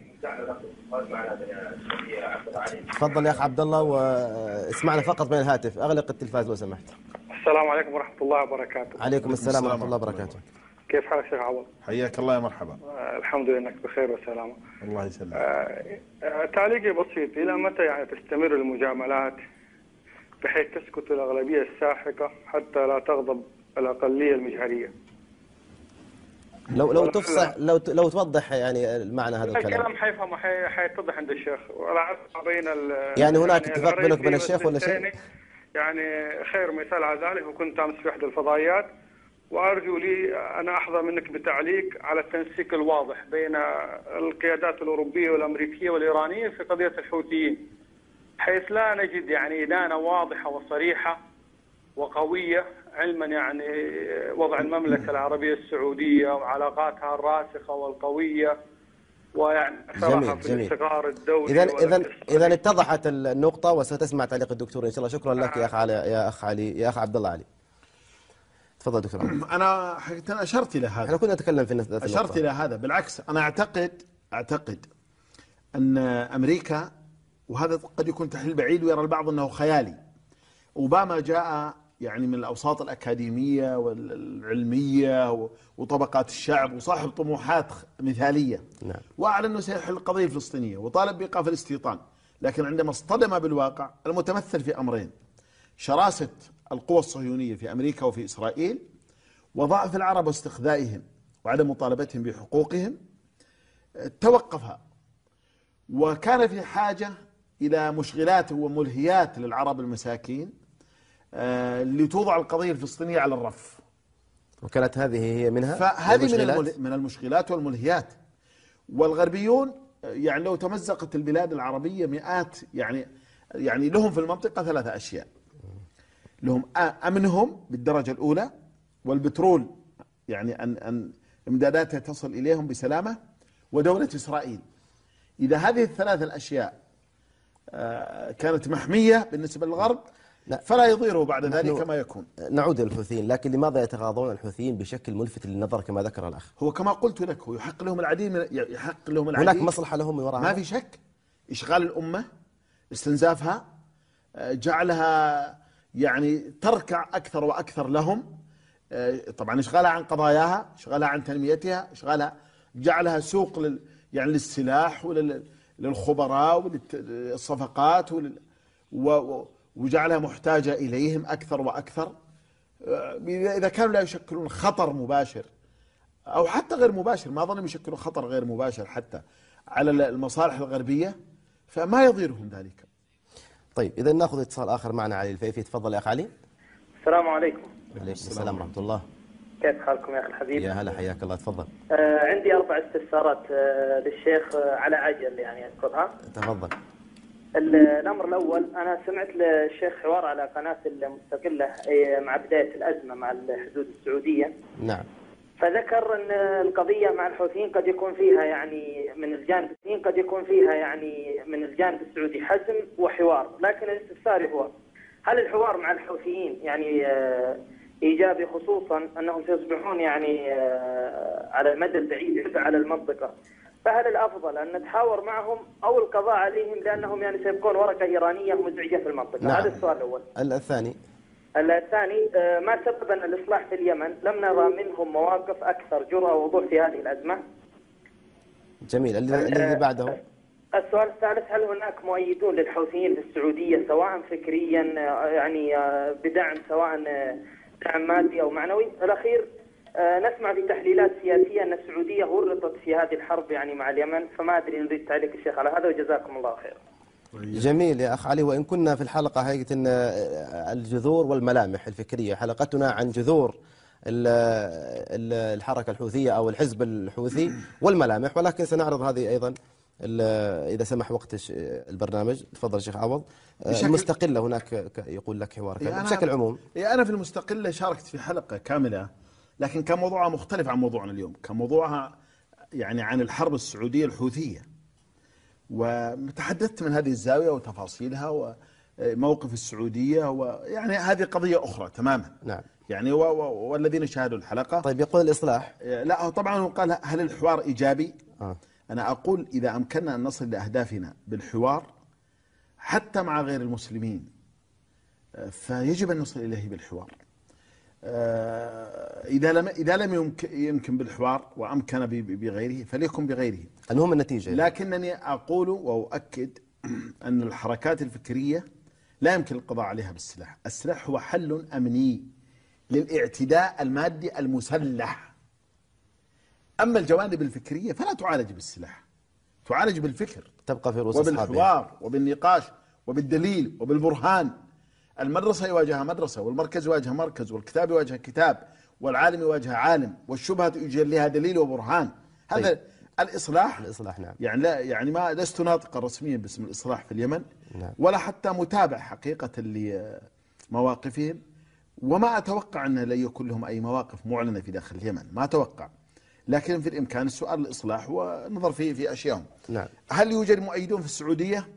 تفضل يا أخ عبد الله، واسمعنا فقط من الهاتف، أغلق التلفاز لو سمحت. السلام عليكم ورحمة الله وبركاته. عليكم السلام ورحمة الله وبركاته. كيف حالك شيخ عوض؟ حياك الله يا مرحبا. الحمد لله انك بخير وسلامة. الله يسلمك. تعليقي بسيط، إلى متى يعني تستمر المجاملات بحيث تسكت الأغلبية الساحقة حتى لا تغضب الأقلية المجهرية؟ لو تفصح، لو توضح يعني المعنى هذا الكلام. الكلام حيفهم حيتضح عند الشيخ، ولا علاقة بين يعني هناك اتفاق بينك وبين الشيخ ولا شيء؟ يعني خير مثال على ذلك، وكنت أمس في إحدى الفضائيات، وأرجو لي أن أحظى منك بتعليق على التنسيق الواضح بين القيادات الأوروبية والأمريكية والإيرانية في قضية الحوثيين، حيث لا نجد يعني إدانة واضحة وصريحة وقوية، علما يعني وضع المملكة العربية السعودية وعلاقاتها الراسخة والقوية، ويعني صراحة في الاستقرار الدولي. إذا اتضحت النقطة، وستسمع تعليق الدكتور إن شاء الله. شكرا لك يا أخ عبد الله علي. تفضل دكتور. أنا حقيقة أشرت إلى هذا. احنا كنا نتكلم في النقطة. أشرت إلى هذا. بالعكس أنا أعتقد أن أمريكا، وهذا قد يكون تحليل بعيد ويرى البعض أنه خيالي، أوباما جاء يعني من الأوساط الأكاديمية والعلمية وطبقات الشعب، وصاحب طموحات مثالية. نعم. وأعلن أنه سيحل القضية الفلسطينية وطالب بإيقاف الاستيطان، لكن عندما اصطدم بالواقع المتمثل في أمرين: شراسة القوى الصهيونية في أمريكا وفي إسرائيل، وضعف العرب واستخذائهم وعدم مطالبتهم بحقوقهم، توقفها، وكان في حاجة إلى مشغلات وملهيات للعرب المساكين لتوضع القضية الفلسطينية على الرف، وكانت هذه هي منها. فهذه من المشغلات والملهيات. والغربيون يعني لو تمزقت البلاد العربية مئات، يعني لهم في المنطقة 3 أشياء: لهم أمنهم بالدرجة الأولى، والبترول يعني أن إمداداتها تصل إليهم بسلامة، ودولة إسرائيل. إذا هذه ال3 الأشياء كانت محمية بالنسبة للغرب، فلا يضيره بعد ذلك ما يكون. نعود للحوثيين، لكن لماذا يتغاضون الحوثيين بشكل ملفت للنظر كما ذكر الأخ؟ هو كما قلت لك، هو يحق لهم العديد هناك مصلحة لهم من وراء، ما في شك. إشغال الأمة، استنزافها، جعلها يعني تركع أكثر وأكثر لهم. طبعا إشغالها عن قضاياها، إشغالها عن تنميتها، إشغالها جعلها سوق يعني للسلاح وللخبراء وللصفقات وجعلها محتاجة إليهم أكثر وأكثر. إذا كانوا لا يشكلون خطر مباشر أو حتى غير مباشر، ما أظن يشكلون خطر غير مباشر حتى على المصالح الغربية، فما يضيرهم ذلك. طيب إذا نأخذ اتصال آخر معنا علي الفيفي. تفضل يا أخ علي. السلام عليكم. وعليكم السلام ورحمة الله. كيف حالكم يا أخي الحبيب؟ يا هلا، حياك الله. تفضل. عندي 4 استفسارات للشيخ على عجل يعني أذكرها. تفضل. الأمر الأول، أنا سمعت للشيخ حوار على قناة المستقلة مع بداية الأزمة مع الحدود السعودية. نعم. فذكر أن القضية مع الحوثيين قد يكون فيها يعني من الجانب الحوثيين قد يكون فيها يعني من الجانب السعودي حزم وحوار، لكن الاستفسار هو هل الحوار مع الحوثيين يعني إيجابي، خصوصا أنهم سيصبحون يعني على المدى البعيد عبء على المنطقة؟ فهل الأفضل أن نتحاور معهم أو القضاء عليهم لأنهم يعني سيبقون ورقة إيرانية مزعجة في المنطقة؟ نعم. هذا السؤال الأول. الثاني ما سبب أن الإصلاح في اليمن لم نرى منهم مواقف أكثر جرأة ووضوح في هذه الأزمة؟ جميل. الذي بعده. السؤال الثالث، هل هناك مؤيدون للحوثيين في السعودية سواء فكريا يعني بدعم، سواء دعم مادي أو معنوي؟ الأخير، نسمع في تحليلات سياسية أن السعودية ورطت في هذه الحرب يعني مع اليمن، فما أدري، نريد تعليق الشيخ على هذا وجزاكم الله خير. جميل يا أخ علي. وإن كنا في الحلقة هيئة الجذور والملامح الفكرية، حلقتنا عن جذور الحركة الحوثية أو الحزب الحوثي والملامح، ولكن سنعرض هذه أيضا إذا سمح وقت البرنامج. تفضل شيخ عوض. المستقلة هناك يقول لك حوار بشكل عموم. أنا في المستقلة شاركت في حلقة كاملة، لكن كان موضوعها مختلف عن موضوعنا اليوم. كان موضوعها يعني عن الحرب السعودية الحوثية، وتحدثت من هذه الزاوية وتفاصيلها وموقف السعودية، ويعني هذه قضية أخرى تماما. نعم. يعني والذين شاهدوا الحلقة. طيب، يقول الإصلاح. لا، هو طبعا هو قال هل الحوار إيجابي؟ أنا أقول إذا أمكننا أن نصل لأهدافنا بالحوار حتى مع غير المسلمين فيجب أن نصل إليه بالحوار. إذا لم يمكن بالحوار وأمكن بغيره فليكن بغيره، المهم النتيجة. لكنني أقول وأؤكد أن الحركات الفكرية لا يمكن القضاء عليها بالسلاح. السلاح هو حل أمني للاعتداء المادي المسلح. أما الجوانب الفكرية فلا تعالج بالسلاح، تعالج بالفكر، تبقى في رؤوس وبالحوار وبالنقاش وبالدليل وبالبرهان. المدرسة يواجهها مدرسة، والمركز يواجه مركز، والكتاب يواجه كتاب، والعالم يواجه عالم، والشبهة يجليها دليل وبرهان. هذا طيب. الإصلاح. نعم. يعني لا، يعني ما لست ناطقا رسميا باسم الإصلاح في اليمن. نعم. ولا حتى متابع حقيقة لمواقفهم، وما أتوقع أن لن يكون لهم أي مواقف معلنة في داخل اليمن، ما أتوقع. لكن في الإمكان السؤال الإصلاح ونظر في أشياء. نعم. هل يوجد مؤيدون في السعودية؟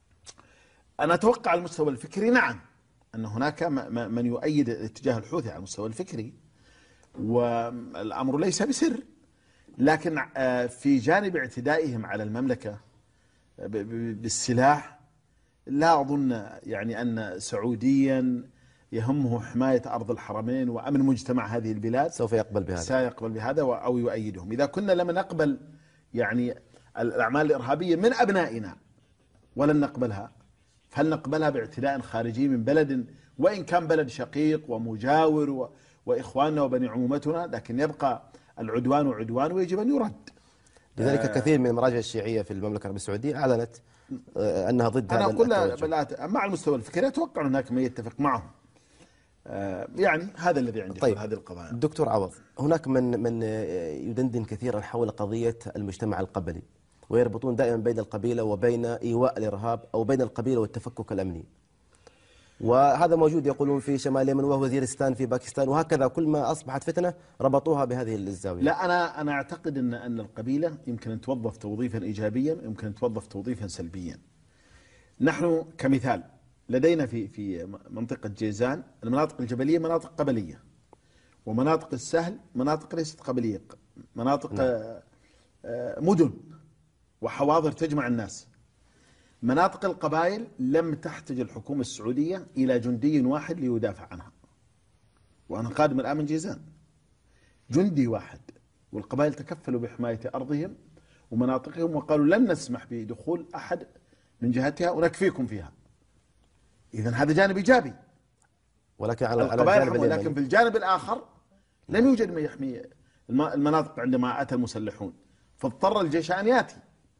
أنا أتوقع على المستوى الفكري نعم، أن هناك من يؤيد الاتجاه الحوثي على المستوى الفكري، والأمر ليس بسر. لكن في جانب اعتدائهم على المملكة بالسلاح، لا أظن يعني أن سعوديا يهمه حماية أرض الحرمين وأمن مجتمع هذه البلاد سوف يقبل بهذا، سيقبل بهذا أو يؤيدهم. إذا كنا لم نقبل يعني الأعمال الإرهابية من أبنائنا ولن نقبلها، فهل نقبلها باعتداء خارجي من بلد وإن كان بلد شقيق ومجاور وإخواننا وبني عمومتنا، لكن يبقى العدوان عدوان ويجب أن يرد. لذلك كثير من المراجع الشيعية في المملكة العربية السعودية أعلنت أنها ضد هذا التوجه. أنا أقول مع المستوى الفكري أتوقع هناك من يتفق معهم. يعني هذا الذي عندي. طيب. هذه القضايا. دكتور عوض، هناك من يدندن كثيرا حول قضية المجتمع القبلي، ويربطون دائما بين القبيلة وبين إيواء الإرهاب أو بين القبيلة والتفكك الأمني، وهذا موجود يقولون في شمال اليمن ووزيرستان في باكستان، وهكذا كل ما أصبحت فتنة ربطوها بهذه الزاوية. لا، أنا أعتقد أن القبيلة يمكن أن توظف توظيفا إيجابيا ويمكن أن توظف توظيفا سلبيا. نحن كمثال لدينا في منطقة جيزان المناطق الجبلية مناطق قبلية، ومناطق السهل مناطق ليست قبلية، مناطق مدن وحواضر تجمع الناس. مناطق القبائل لم تحتج الحكومة السعودية إلى جندي واحد ليدافع عنها، وأنا قادم الآن من جيزان، جندي واحد، والقبائل تكفلوا بحماية أرضهم ومناطقهم وقالوا لن نسمح بدخول أحد من جهتها ونكفيكم فيها. إذن هذا جانب إيجابي، ولكن على ولكن في الجانب الآخر لم يوجد من يحمي المناطق عندما أتى المسلحون، فاضطر الجيش أن يأتي.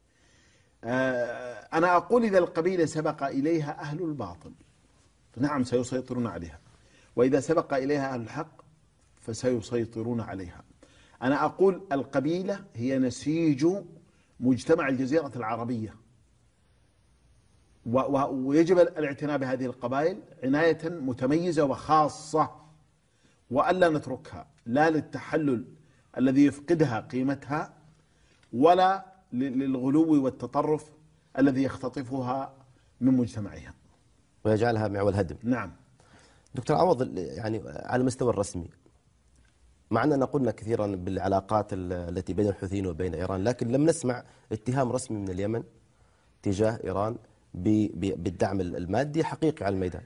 أنا أقول إذا القبيلة سبق إليها أهل الباطل فنعم سيسيطرون عليها، وإذا سبق إليها أهل الحق فسيسيطرون عليها. أنا أقول القبيلة هي نسيج مجتمع الجزيرة العربية، ويجب الاعتناء بهذه القبائل عناية متميزة وخاصة، وألا نتركها لا للتحلل الذي يفقدها قيمتها ولا للغلو والتطرف الذي يختطفها من مجتمعها ويجعلها معول هدم. نعم. دكتور عوض، يعني على المستوى الرسمي، مع أننا قلنا كثيرا بالعلاقات التي بين الحوثيين وبين إيران، لكن لم نسمع اتهام رسمي من اليمن تجاه إيران بالدعم المادي حقيقي على الميدان.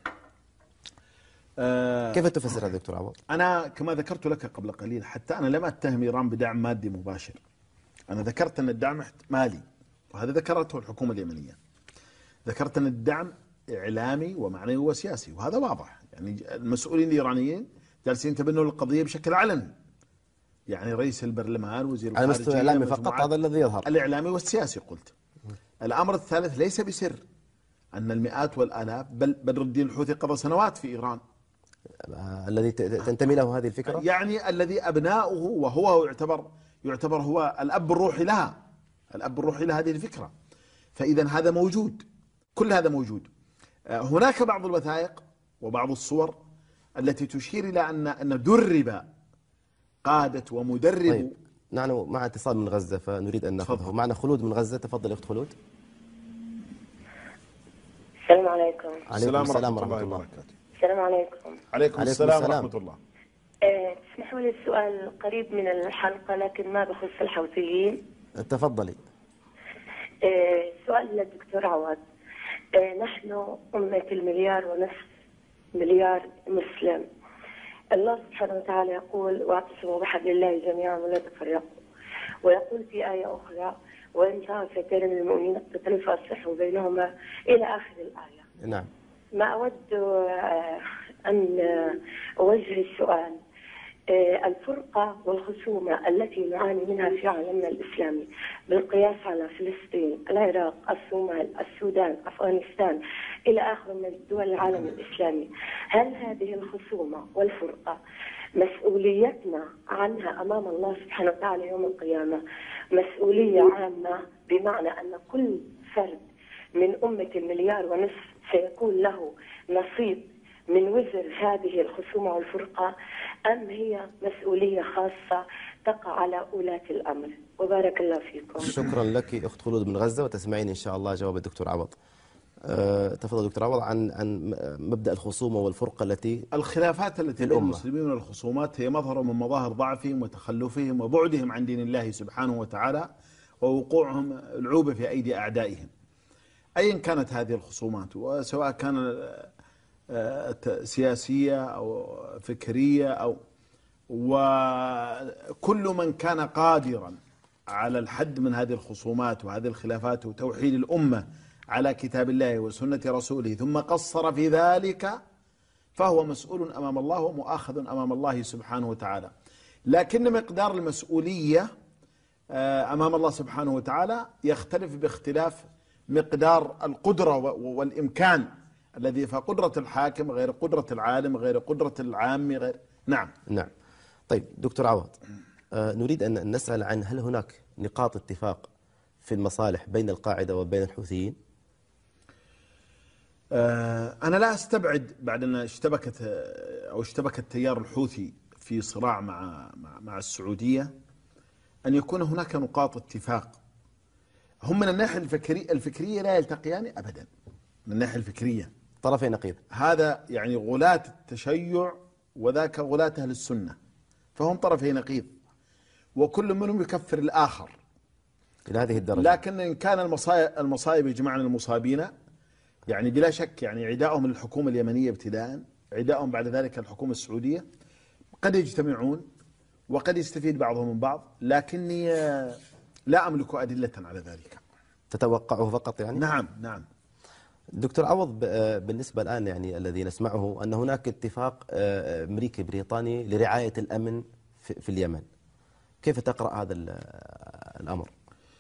كيف تفسر هذا دكتور عوض؟ أنا كما ذكرت لك قبل قليل، حتى أنا لم أتهم إيران بدعم مادي مباشر. أنا ذكرت أن الدعم مالي، وهذا ذكرته الحكومة اليمنية. ذكرت أن الدعم إعلامي ومعنوي وسياسي، وهذا واضح. يعني المسؤولين الإيرانيين جالسين يتبنوا القضية بشكل علني. يعني رئيس البرلمان، وزير الخارجية، على المستوى الإعلامي فقط، هذا الذي يظهر. الإعلامي والسياسي قلت. الأمر الثالث ليس بسر أن المئات والآلاف بل بدر الدين الحوثي قضى سنوات في إيران. الذي تنتمي له هذه الفكرة؟ يعني الذي أبناؤه وهو يعتبر هو الأب الروحي لها، الأب الروحي لهذه الفكرة. فإذا هذا موجود، كل هذا موجود. هناك بعض الوثائق وبعض الصور التي تشير إلى أن درب قادة ومدرب. طيب، نحن مع اتصال من غزة فنريد أن نأخذه. معنا خلود من غزة، تفضل أخت خلود. السلام عليكم. عليكم السلام ورحمة الله وبركاته. السلام عليكم. عليكم السلام ورحمة الله. اسمحوا لي السؤال قريب من الحلقة لكن ما بخص الحوثيين. تفضلي. سؤال للدكتور عوض. نحن أمة 1.5 مليار مسلم. الله سبحانه وتعالى يقول: واعتصموا بحبل الله جميعا ولا تفرقوا. ويقول في آية أخرى: وإن طائفتان من المؤمنين اقتتلوا فأصلحوا بينهما، إلى آخر الآية. نعم. ما أود أن أوجه السؤال: الفرقة والخصومة التي نعاني منها في عالمنا الإسلامي بالقياس على فلسطين، العراق، الصومال، السودان، أفغانستان إلى آخر من دول العالم الإسلامي، هل هذه الخصومة والفرقة مسؤوليتنا عنها أمام الله سبحانه وتعالى يوم القيامة مسؤولية عامة، بمعنى أن كل فرد من أمة 1.5 مليار سيكون له نصيب من وزر هذه الخصومة والفرقة، أم هي مسؤولية خاصة تقع على ولاة الأمر؟ وبارك الله فيكم. شكرا لك أخت خلود من غزة، وتسمعين إن شاء الله جواب الدكتور عوض. تفضل دكتور عوض عن مبدأ الخصومة والفرقة الخلافات التي بين المسلمين والخصومات هي مظهر من مظاهر ضعفهم وتخلفهم وبعدهم عن دين الله سبحانه وتعالى، ووقوعهم العوبة في أيدي أعدائهم أيا كانت هذه الخصومات، وسواء كان سياسية أو فكرية وكل من كان قادرا على الحد من هذه الخصومات وهذه الخلافات وتوحيد الأمة على كتاب الله وسنة رسوله ثم قصر في ذلك فهو مسؤول أمام الله ومؤاخذ أمام الله سبحانه وتعالى. لكن مقدار المسؤولية أمام الله سبحانه وتعالى يختلف باختلاف مقدار القدرة والإمكان الذي، فقدرة الحاكم غير قدرة العالم غير قدرة العام غير. نعم. طيب دكتور عوض، نريد أن نسأل عن هل هناك نقاط اتفاق في المصالح بين القاعدة وبين الحوثيين؟ أنا لا أستبعد بعد أن اشتبك التيار الحوثي في صراع مع السعودية أن يكون هناك نقاط اتفاق. هم من الناحية الفكرية لا يلتقيان أبدا. من الناحية الفكرية طرفي نقيض. هذا يعني غلاة التشيع وذاك غلاة أهل السنة، فهم طرفي نقيض وكل منهم يكفر الآخر إلى هذه الدرجة. لكن إن كان المصائب يجمعنا المصابين، يعني بلا شك يعني عداءهم للحكومة اليمنية ابتداء، عداءهم بعد ذلك الحكومة السعودية، قد يجتمعون وقد يستفيد بعضهم من بعض، لكني لا أملك أدلة على ذلك. تتوقعه فقط يعني؟ نعم. دكتور عوض، بالنسبة الآن يعني الذي نسمعه أن هناك اتفاق أمريكي بريطاني لرعاية الأمن في اليمن، كيف تقرأ هذا الأمر؟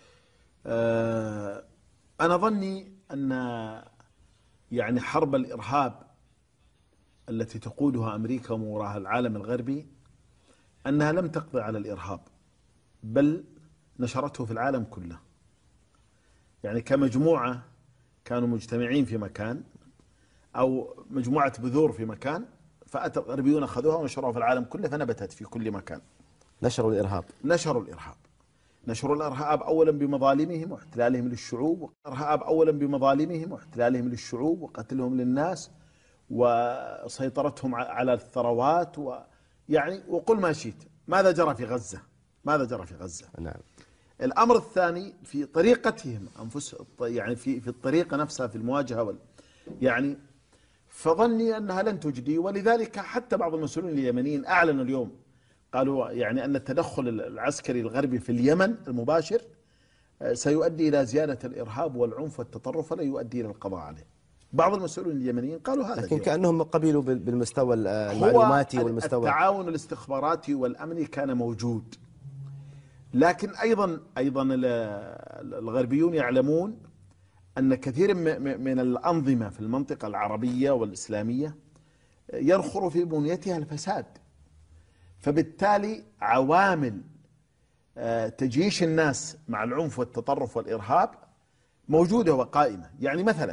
أنا ظني أن يعني حرب الإرهاب التي تقودها أمريكا ووراها العالم الغربي أنها لم تقضي على الإرهاب، بل نشرته في العالم كله. يعني كمجموعة كانوا مجتمعين في مكان أو مجموعة بذور في مكان، فأتى الغربيون أخذوها ونشروها في العالم كله فنبتت في كل مكان. نشروا الإرهاب. نشروا الإرهاب. نشروا الإرهاب أولا بمظالمهم واحتلالهم للشعوب، الإرهاب أولا بمظالمهم واحتلالهم للشعوب وقتلهم للناس وسيطرتهم على الثروات يعني وقل ما شئت. ماذا جرى في غزة؟ ماذا جرى في غزة؟ نعم. الأمر الثاني في طريقتهم أنفسهم، يعني في الطريقة نفسها في المواجهة يعني فظني أنها لن تجدي، ولذلك حتى بعض المسؤولين اليمنيين أعلنوا اليوم قالوا يعني أن التدخل العسكري الغربي في اليمن المباشر سيؤدي إلى زيادة الإرهاب والعنف والتطرف ولا يؤدي إلى القضاء عليه. بعض المسؤولين اليمنيين قالوا هذا، لكن كأنهم قبلوا بالمستوى المعلوماتي والمستوى التعاون الاستخباراتي والأمني كان موجود، لكن أيضا الغربيون يعلمون أن كثير من الأنظمة في المنطقة العربية والإسلامية ينخر في بنيتها الفساد، فبالتالي عوامل تجيش الناس مع العنف والتطرف والإرهاب موجودة وقائمة. يعني مثلا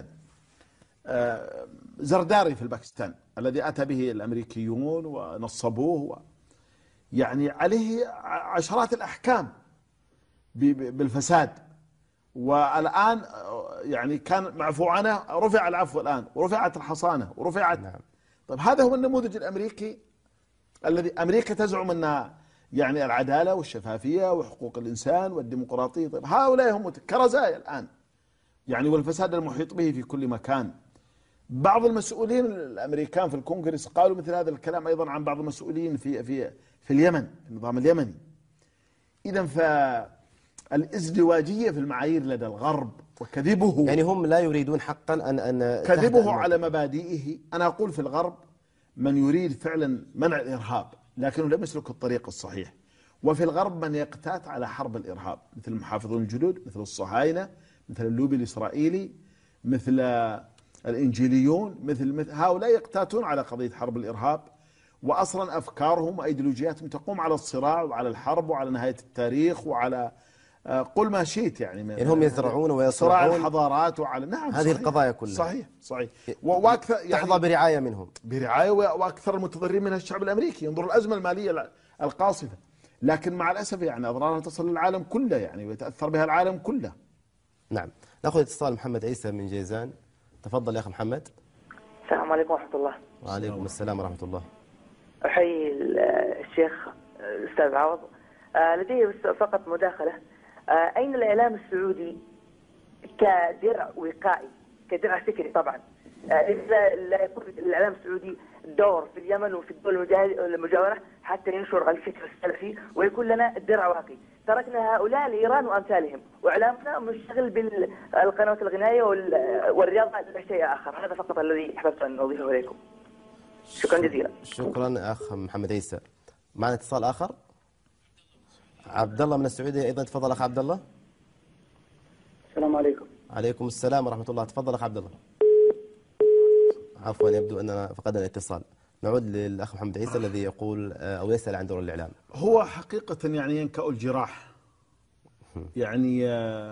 زرداري في الباكستان الذي أتى به الأمريكيون ونصبوه يعني عليه عشرات الأحكام بالفساد، والآن يعني كان معفو عنه، رفع العفو الآن ورفعت الحصانة ورفعت. نعم. طيب هذا هو النموذج الأمريكي الذي أمريكا تزعم أنها يعني العدالة والشفافية وحقوق الإنسان والديمقراطية. طيب هؤلاء هم كرزايا الآن يعني، والفساد المحيط به في كل مكان. بعض المسؤولين الأمريكان في الكونغرس قالوا مثل هذا الكلام أيضا عن بعض المسؤولين في اليمن، في النظام اليمني. إذن فالازدواجية في المعايير لدى الغرب وكذبه، يعني هم لا يريدون حقا أن كذبه على مبادئه. أنا أقول في الغرب من يريد فعلا منع الإرهاب لكنه لم يسلك الطريق الصحيح، وفي الغرب من يقتات على حرب الإرهاب مثل المحافظون الجدد، مثل الصهاينة، مثل اللوبي الإسرائيلي، مثل الإنجيليون، مثل هؤلاء يقتاتون على قضية حرب الإرهاب، وأصلا أفكارهم وأيديولوجياتهم تقوم على الصراع وعلى الحرب وعلى نهاية التاريخ وعلى قل ما شئت يعني هم يزرعون ويصرعون صراع الحضارات وعلى نعم هذه القضايا كلها. صحيح وأكثر يعني تحظى برعاية منهم، برعاية، وأكثر المتضررين منها الشعب الأمريكي. ينظر الأزمة المالية القاصفة، لكن مع الأسف يعني أضرارها تصل للعالم كله يعني ويتأثر بها العالم كله. نعم. نأخذ اتصال محمد عيسى من جيزان. تفضل يا أخي محمد. السلام عليكم ورحمة الله. وعليكم السلام ورحمة الله. أحيي الشيخ الأستاذ عوض. لدي فقط مداخلة. أين الإعلام السعودي كدرع وقائي، كدرع فكري طبعا؟ لا يكون الإعلام السعودي دور في اليمن وفي الدول المجاورة حتى ينشر الفكر السلفي ويكون لنا درع واقعي. تركنا هؤلاء لإيران وأمثالهم، وإعلامنا مشتغل بالقنوات الغنائية والرياضة لا شيء آخر. هذا فقط الذي أحببت أن أضيفه إليكم. شكرا جزيلا. شكرا أخ محمد عيسى. معنا اتصال آخر، عبد الله من السعودية أيضا. تفضل أخ عبد الله. السلام عليكم. عليكم السلام ورحمة الله. تفضل أخ عبد الله. عفوا يبدو أننا فقدنا الاتصال. نعود للأخ محمد عيسى الذي يقول أو يسأل عن دور الإعلام. هو حقيقة يعني ينكأ الجراح. يعني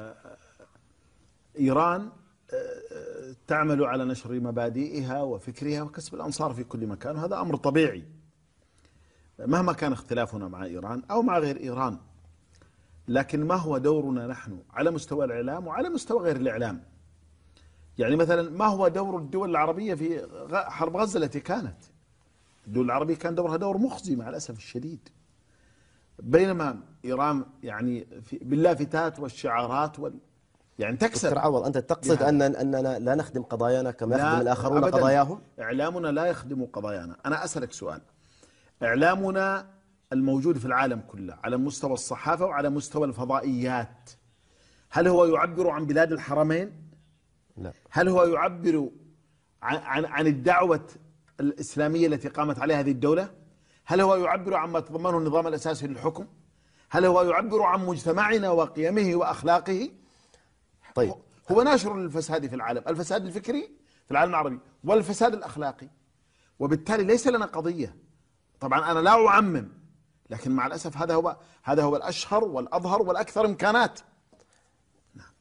إيران تعمل على نشر مبادئها وفكرها وكسب الأنصار في كل مكان، وهذا أمر طبيعي مهما كان اختلافنا مع إيران أو مع غير إيران. لكن ما هو دورنا نحن على مستوى الإعلام وعلى مستوى غير الإعلام؟ يعني مثلا ما هو دور الدول العربية في حرب غزة التي كانت؟ الدول العربية كان دورها دور مخزي مع الأسف الشديد، بينما إيران يعني باللافتات والشعارات يعني تكسب. دكتور عوض، أنت تقصد أننا لا نخدم قضايانا كما يخدم الآخرون قضاياهم؟ إعلامنا لا يخدم قضايانا. أنا أسألك سؤال، إعلامنا الموجود في العالم كله على مستوى الصحافة وعلى مستوى الفضائيات، هل هو يعبر عن بلاد الحرمين؟ لا. هل هو يعبر عن الدعوة الإسلامية التي قامت عليها هذه الدولة؟ هل هو يعبر عما تضمنه النظام الأساسي للحكم؟ هل هو يعبر عن مجتمعنا وقيمه وأخلاقه؟ طيب، هو ناشر للفساد في العالم، الفساد الفكري في العالم العربي والفساد الأخلاقي، وبالتالي ليس لنا قضية. طبعا أنا لا أعمم، لكن مع الأسف هذا هو الأشهر والأظهر والأكثر إمكانات.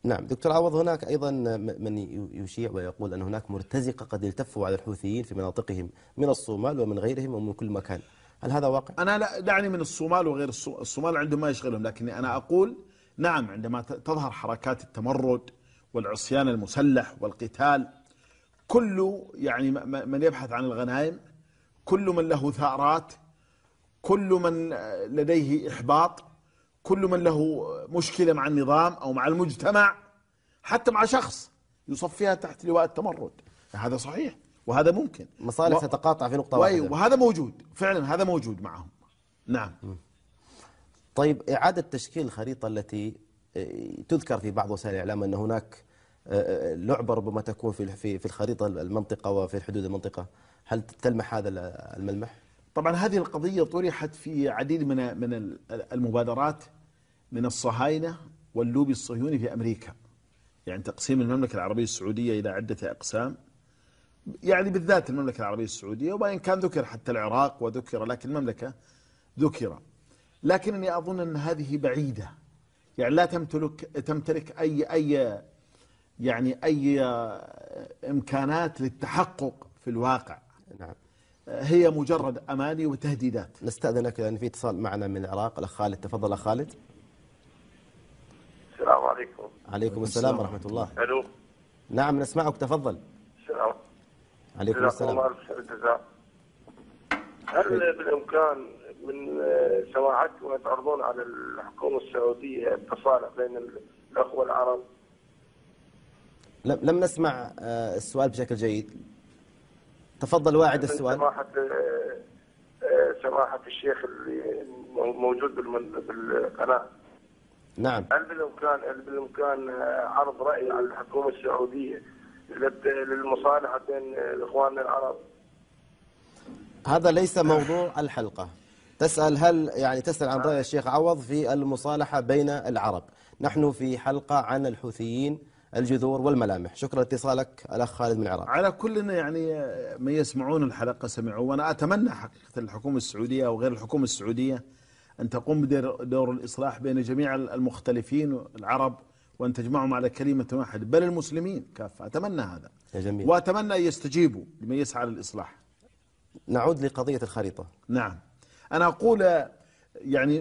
نعم دكتور عوض، هناك أيضا من يشيع ويقول أن هناك مرتزقة قد التفوا على الحوثيين في مناطقهم من الصومال ومن غيرهم ومن كل مكان، هل هذا واقع؟ أنا لا دعني من الصومال وغير الصومال عندهم ما يشغلهم، لكني أنا أقول نعم، عندما تظهر حركات التمرد والعصيان المسلح والقتال، كل يعني من يبحث عن الغنائم، كل من له ثأرات، كل من لديه إحباط، كل من له مشكلة مع النظام أو مع المجتمع، حتى مع شخص يصفيها تحت لواء التمرد، هذا صحيح وهذا ممكن. مصالح تتقاطع في نقطة واحدة، وهذا موجود فعلا، هذا موجود معهم. نعم. طيب، إعادة تشكيل الخريطة التي تذكر في بعض وسائل الإعلام أن هناك لعبة ربما تكون في الخريطة المنطقة وفي حدود المنطقة، هل تلمح هذا الملمح؟ طبعا هذه القضية طرحت في عديد من المبادرات من الصهاينة واللوبي الصهيوني في أمريكا، يعني تقسيم المملكة العربية السعودية إلى عدة أقسام، يعني بالذات المملكة العربية السعودية، وإن كان ذكر حتى العراق وذكر، لكن المملكة ذكر. لكنني أظن أن هذه بعيدة، يعني لا تمتلك أي إمكانات للتحقق في الواقع. نعم. هي مجرد أماني وتهديدات. نستأذنك لأن في اتصال معنا من العراق، الأخ خالد، تفضل أخ خالد. السلام عليكم. عليكم السلام ورحمة الله. ألو. نعم نسمعك، تفضل. السلام عليكم السلام. هل بالإمكان من سماحتكم تعرضون على الحكومة السعودية التصالح بين الأخوة العرب؟ لم نسمع السؤال بشكل جيد، تفضل واعد السؤال. سماحة الشيخ اللي موجود بالقناة. نعم. هل بالإمكان عرض رأي على الحكومة السعودية للمصالحة بين إخواننا العرب؟ هذا ليس موضوع الحلقة. تسأل تسأل عن رأي الشيخ عوض في المصالحة بين العرب. نحن في حلقة عن الحوثيين، الجذور والملامح. شكرا لاتصالك الأخ خالد من العراق. على كل يعني من يسمعون الحلقة سمعوا، وأنا أتمنى حقيقة الحكومة السعودية أو غير الحكومة السعودية أن تقوم بدور الإصلاح بين جميع المختلفين العرب، وأن تجمعهم على كلمة واحدة، بل المسلمين كافة. أتمنى هذا يا جميل. وأتمنى أن يستجيبوا لمن يسعى للإصلاح. نعود لقضية الخريطة. نعم، أنا أقول يعني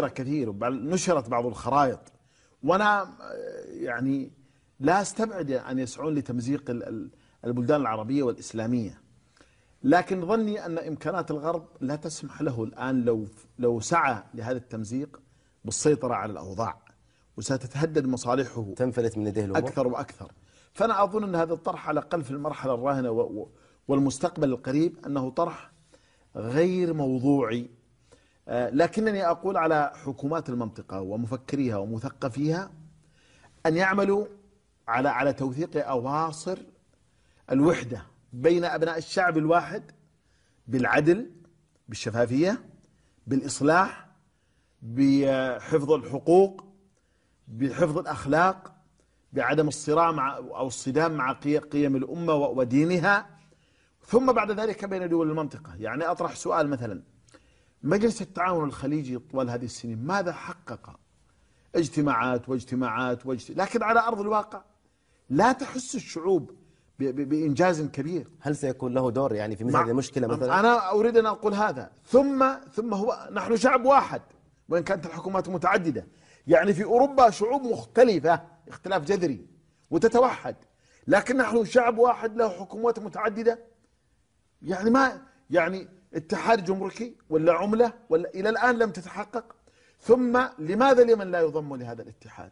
نشرت بعض الخرائط، وأنا يعني لا استبعد أن يسعون لتمزيق البلدان العربية والإسلامية، لكن ظني أن إمكانات الغرب لا تسمح له الآن لو سعى لهذا التمزيق بالسيطرة على الأوضاع، وستتهدد مصالحه، تنفلت من يديه الأمور أكثر وأكثر. فأنا أظن أن هذا الطرح على الأقل في المرحلة الراهنة والمستقبل القريب أنه طرح غير موضوعي. لكنني أقول على حكومات المنطقة ومفكريها ومثقفيها أن يعملوا على توثيق أواصر الوحدة بين أبناء الشعب الواحد، بالعدل، بالشفافية، بالإصلاح، بحفظ الحقوق، بحفظ الأخلاق، بعدم الصراع أو الصدام مع قيم الأمة ودينها، ثم بعد ذلك بين دول المنطقة. يعني أطرح سؤال مثلا، مجلس التعاون الخليجي طوال هذه السنين ماذا حقق؟ اجتماعات لكن على أرض الواقع لا تحس الشعوب بإنجاز كبير. هل سيكون له دور يعني في مثل هذه المشكلة مثلا؟ أنا أريد أن أقول هذا. ثم هو نحن شعب واحد وإن كانت الحكومات متعددة. يعني في أوروبا شعوب مختلفة اختلاف جذري وتتوحد، لكن نحن شعب واحد له حكومات متعددة. يعني ما يعني اتحاد جمركي ولا عملة ولا إلى الآن لم تتحقق. ثم لماذا لمن لا يضم لهذا الاتحاد؟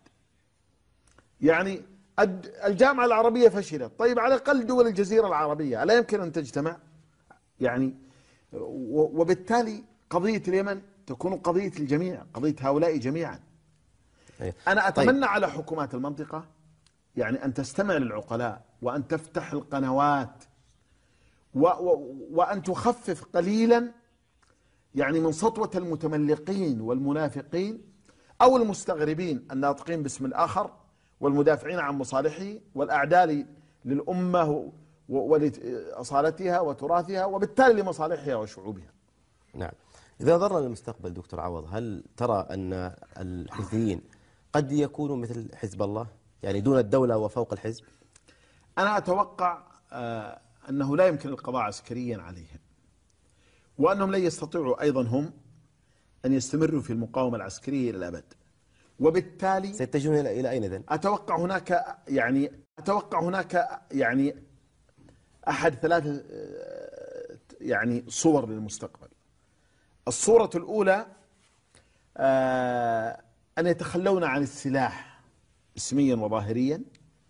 يعني الجامعة العربية فشلت، طيب على الأقل دول الجزيرة العربية ألا يمكن أن تجتمع؟ يعني وبالتالي قضية اليمن تكون قضية الجميع، قضية هؤلاء جميعا. أنا أتمنى على حكومات المنطقة يعني أن تستمع للعقلاء، وأن تفتح القنوات، وأن تخفف قليلا يعني من سطوة المتملقين والمنافقين أو المستغربين الناطقين باسم الآخر والمدافعين عن مصالحه والأعداء للأمة ولأصالتها وتراثها وبالتالي لمصالحها وشعوبها. نعم. إذا نظرنا للمستقبل دكتور عوض، هل ترى أن الحوثيين قد يكونوا مثل حزب الله يعني دون الدولة وفوق الحزب؟ أنا أتوقع أنه لا يمكن القضاء عسكريا عليهم، وأنهم لن يستطيعوا أيضا هم أن يستمروا في المقاومة العسكرية إلى الأبد، وبالتالي سيتجهون إلى أين إذن؟ أتوقع هناك يعني أحد ثلاث يعني صور للمستقبل. الصورة الأولى أن يتخلون عن السلاح اسميا وظاهريا،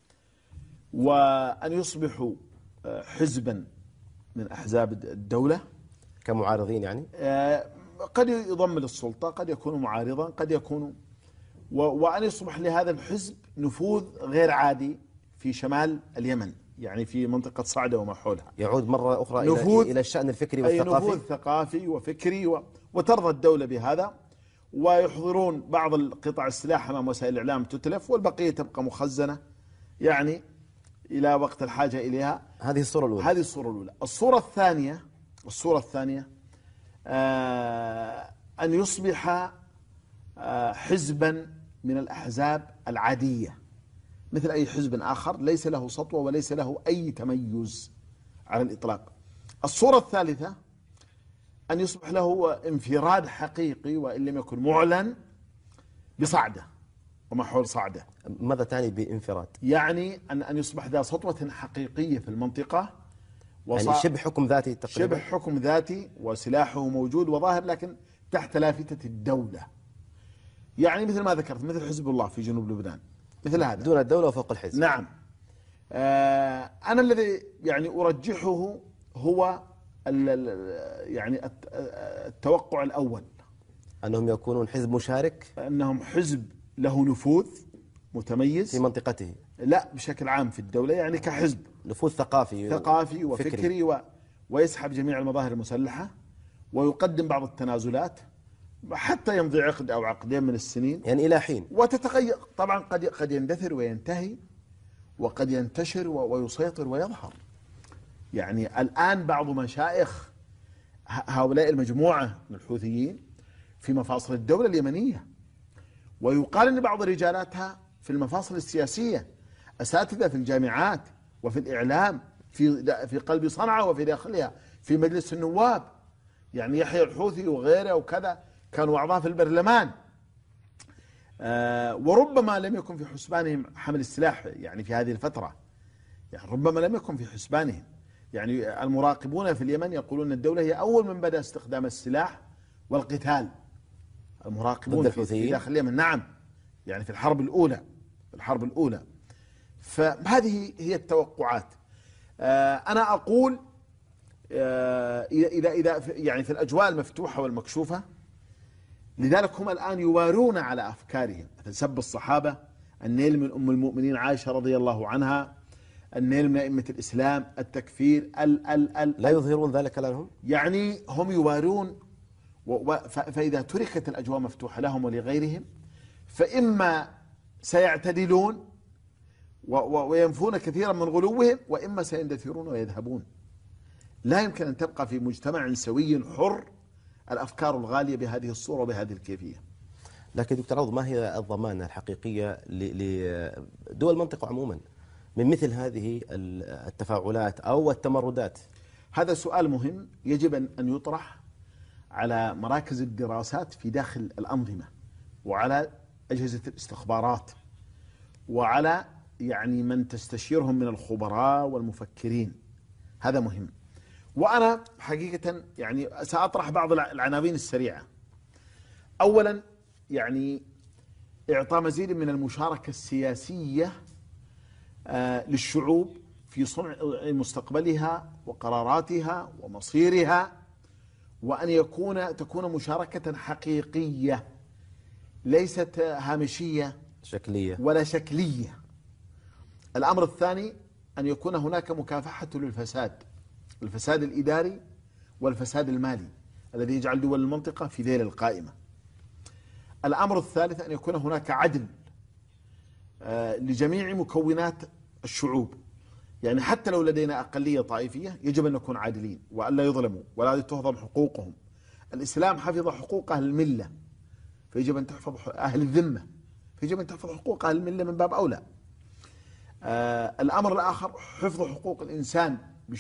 وأن يصبحوا حزبا من أحزاب الدولة كمعارضين يعني؟ قد يضم للسلطة، قد يكون معارضا، قد يكون، وأن يصبح لهذا الحزب نفوذ غير عادي في شمال اليمن، يعني في منطقة صعدة وما حولها. يعود مرة أخرى إلى الشأن الفكري والثقافي. أي نفوذ ثقافي وفكري وترضى الدولة بهذا، ويحضرون بعض القطع السلاح أمام وسائل الإعلام تتلف، والبقية تبقى مخزنة يعني إلى وقت الحاجة إليها. هذه الصورة الأولى. الصورة الثانية أن يصبح حزبا من الأحزاب العادية مثل أي حزب آخر، ليس له سطوة وليس له أي تميز على الإطلاق. الصورة الثالثة أن يصبح له انفراد حقيقي وإن لم يكن معلن بصعدة وما حول صعدة. ماذا تعني بانفراد؟ يعني أن يصبح ذا سطوة حقيقية في المنطقة، يعني شبه حكم ذاتي تقريبا. شبه حكم ذاتي وسلاحه موجود وظاهر، لكن تحت لافتة الدولة، يعني مثل ما ذكرت، مثل حزب الله في جنوب لبنان، مثل هذا دون الدولة وفوق الحزب. نعم. أنا الذي يعني أرجحه هو يعني التوقع الأول، أنهم يكونون حزب مشارك، أنهم حزب له نفوذ متميز في منطقته، لا بشكل عام في الدولة، يعني كحزب نفوذ ثقافي وفكري ويسحب جميع المظاهر المسلحة، ويقدم بعض التنازلات حتى يمضي عقد أو عقدين من السنين، يعني إلى حين، وتتغير طبعا، قد يندثر وينتهي، وقد ينتشر ويسيطر ويظهر. يعني الآن بعض مشايخ هؤلاء المجموعة من الحوثيين في مفاصل الدولة اليمنية، ويقال أن بعض رجالاتها في المفاصل السياسية، أساتذة في الجامعات وفي الإعلام في قلب صنعاء وفي داخلها، في مجلس النواب، يعني يحيى الحوثي وغيره وكذا كانوا أعضاء في البرلمان. وربما لم يكن في حسبانهم حمل السلاح يعني في هذه الفترة، يعني ربما لم يكن في حسبانهم. يعني المراقبون في اليمن يقولون أن الدولة هي أول من بدأ استخدام السلاح والقتال، المراقبون في داخل اليمن، نعم، يعني في الحرب الأولى. فهذه هي التوقعات. أنا أقول إذا يعني في الأجواء المفتوحة والمكشوفة، لذلك هم الآن يوارون على أفكارهم، مثل سب الصحابة، النيل من أم المؤمنين عائشة رضي الله عنها، النيل من أئمة الإسلام، التكفير، لا يظهرون ذلك لهم، يعني هم يوارون. فإذا تركت الأجواء مفتوحة لهم ولغيرهم، فإما سيعتدلون وينفون كثيرا من غلوهم، وإما سيندثرون ويذهبون. لا يمكن أن تبقى في مجتمع سوي حر الأفكار الغالية بهذه الصورة وبهذه الكيفية. لكن دكتور عوض، ما هي الضمانة الحقيقية لدول المنطقة عموما من مثل هذه التفاعلات أو التمردات؟ هذا سؤال مهم يجب أن يطرح على مراكز الدراسات في داخل الأنظمة، وعلى أجهزة الاستخبارات، وعلى يعني من تستشيرهم من الخبراء والمفكرين. هذا مهم. وأنا حقيقة يعني سأطرح بعض العناوين السريعة. أولا، يعني إعطاء مزيد من المشاركة السياسية للشعوب في صنع مستقبلها وقراراتها ومصيرها، وأن تكون مشاركة حقيقية ليست هامشية شكلية ولا شكلية. الأمر الثاني أن يكون هناك مكافحة الفساد الإداري والفساد المالي الذي يجعل دول المنطقة في ذيل القائمة. الأمر الثالث أن يكون هناك عدل لجميع مكونات الشعوب، يعني حتى لو لدينا أقلية طائفية يجب أن نكون عادلين وألا يظلموا ولا تهضم حقوقهم. الإسلام حفظ حقوق أهل الملة، فيجب أن تحفظ أهل الذمة، فيجب أن تحفظ حقوق أهل الملة من باب أولى. الأمر الآخر حفظ حقوق الإنسان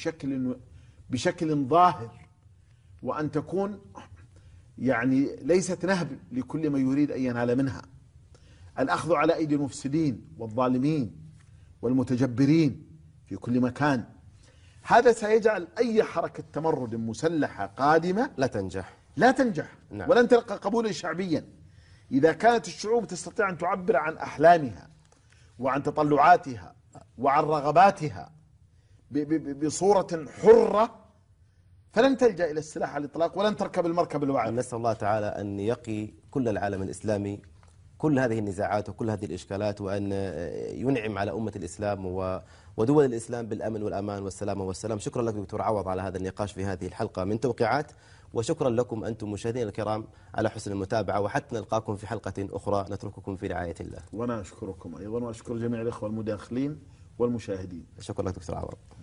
بشكل ظاهر، وأن تكون يعني ليست نهب لكل من يريد أن ينال منها. الأخذ على أيدي المفسدين والظالمين والمتجبرين في كل مكان، هذا سيجعل أي حركة تمرد مسلحة قادمة لا تنجح نعم. ولن تلقى قبولا شعبيا. إذا كانت الشعوب تستطيع أن تعبر عن أحلامها وعن تطلعاتها وعن رغباتها بصورة حرة، فلن تلجأ إلى السلاح على الإطلاق ولن تركب المركب الواعد. نسأل الله تعالى أن يقي كل العالم الإسلامي كل هذه النزاعات وكل هذه الإشكالات، وأن ينعم على أمة الإسلام ودول الإسلام بالأمن والأمان والسلامة والسلام. شكرا لك دكتور عوض على هذا النقاش في هذه الحلقة من توقيعات، وشكرا لكم أنتم مشاهدينا الكرام على حسن المتابعة، وحتى نلقاكم في حلقة أخرى نترككم في رعاية الله. وأنا أشكركم أيضا، وأشكر جميع الإخوة المداخلين والمشاهدين. شكرا لك دكتور عوض.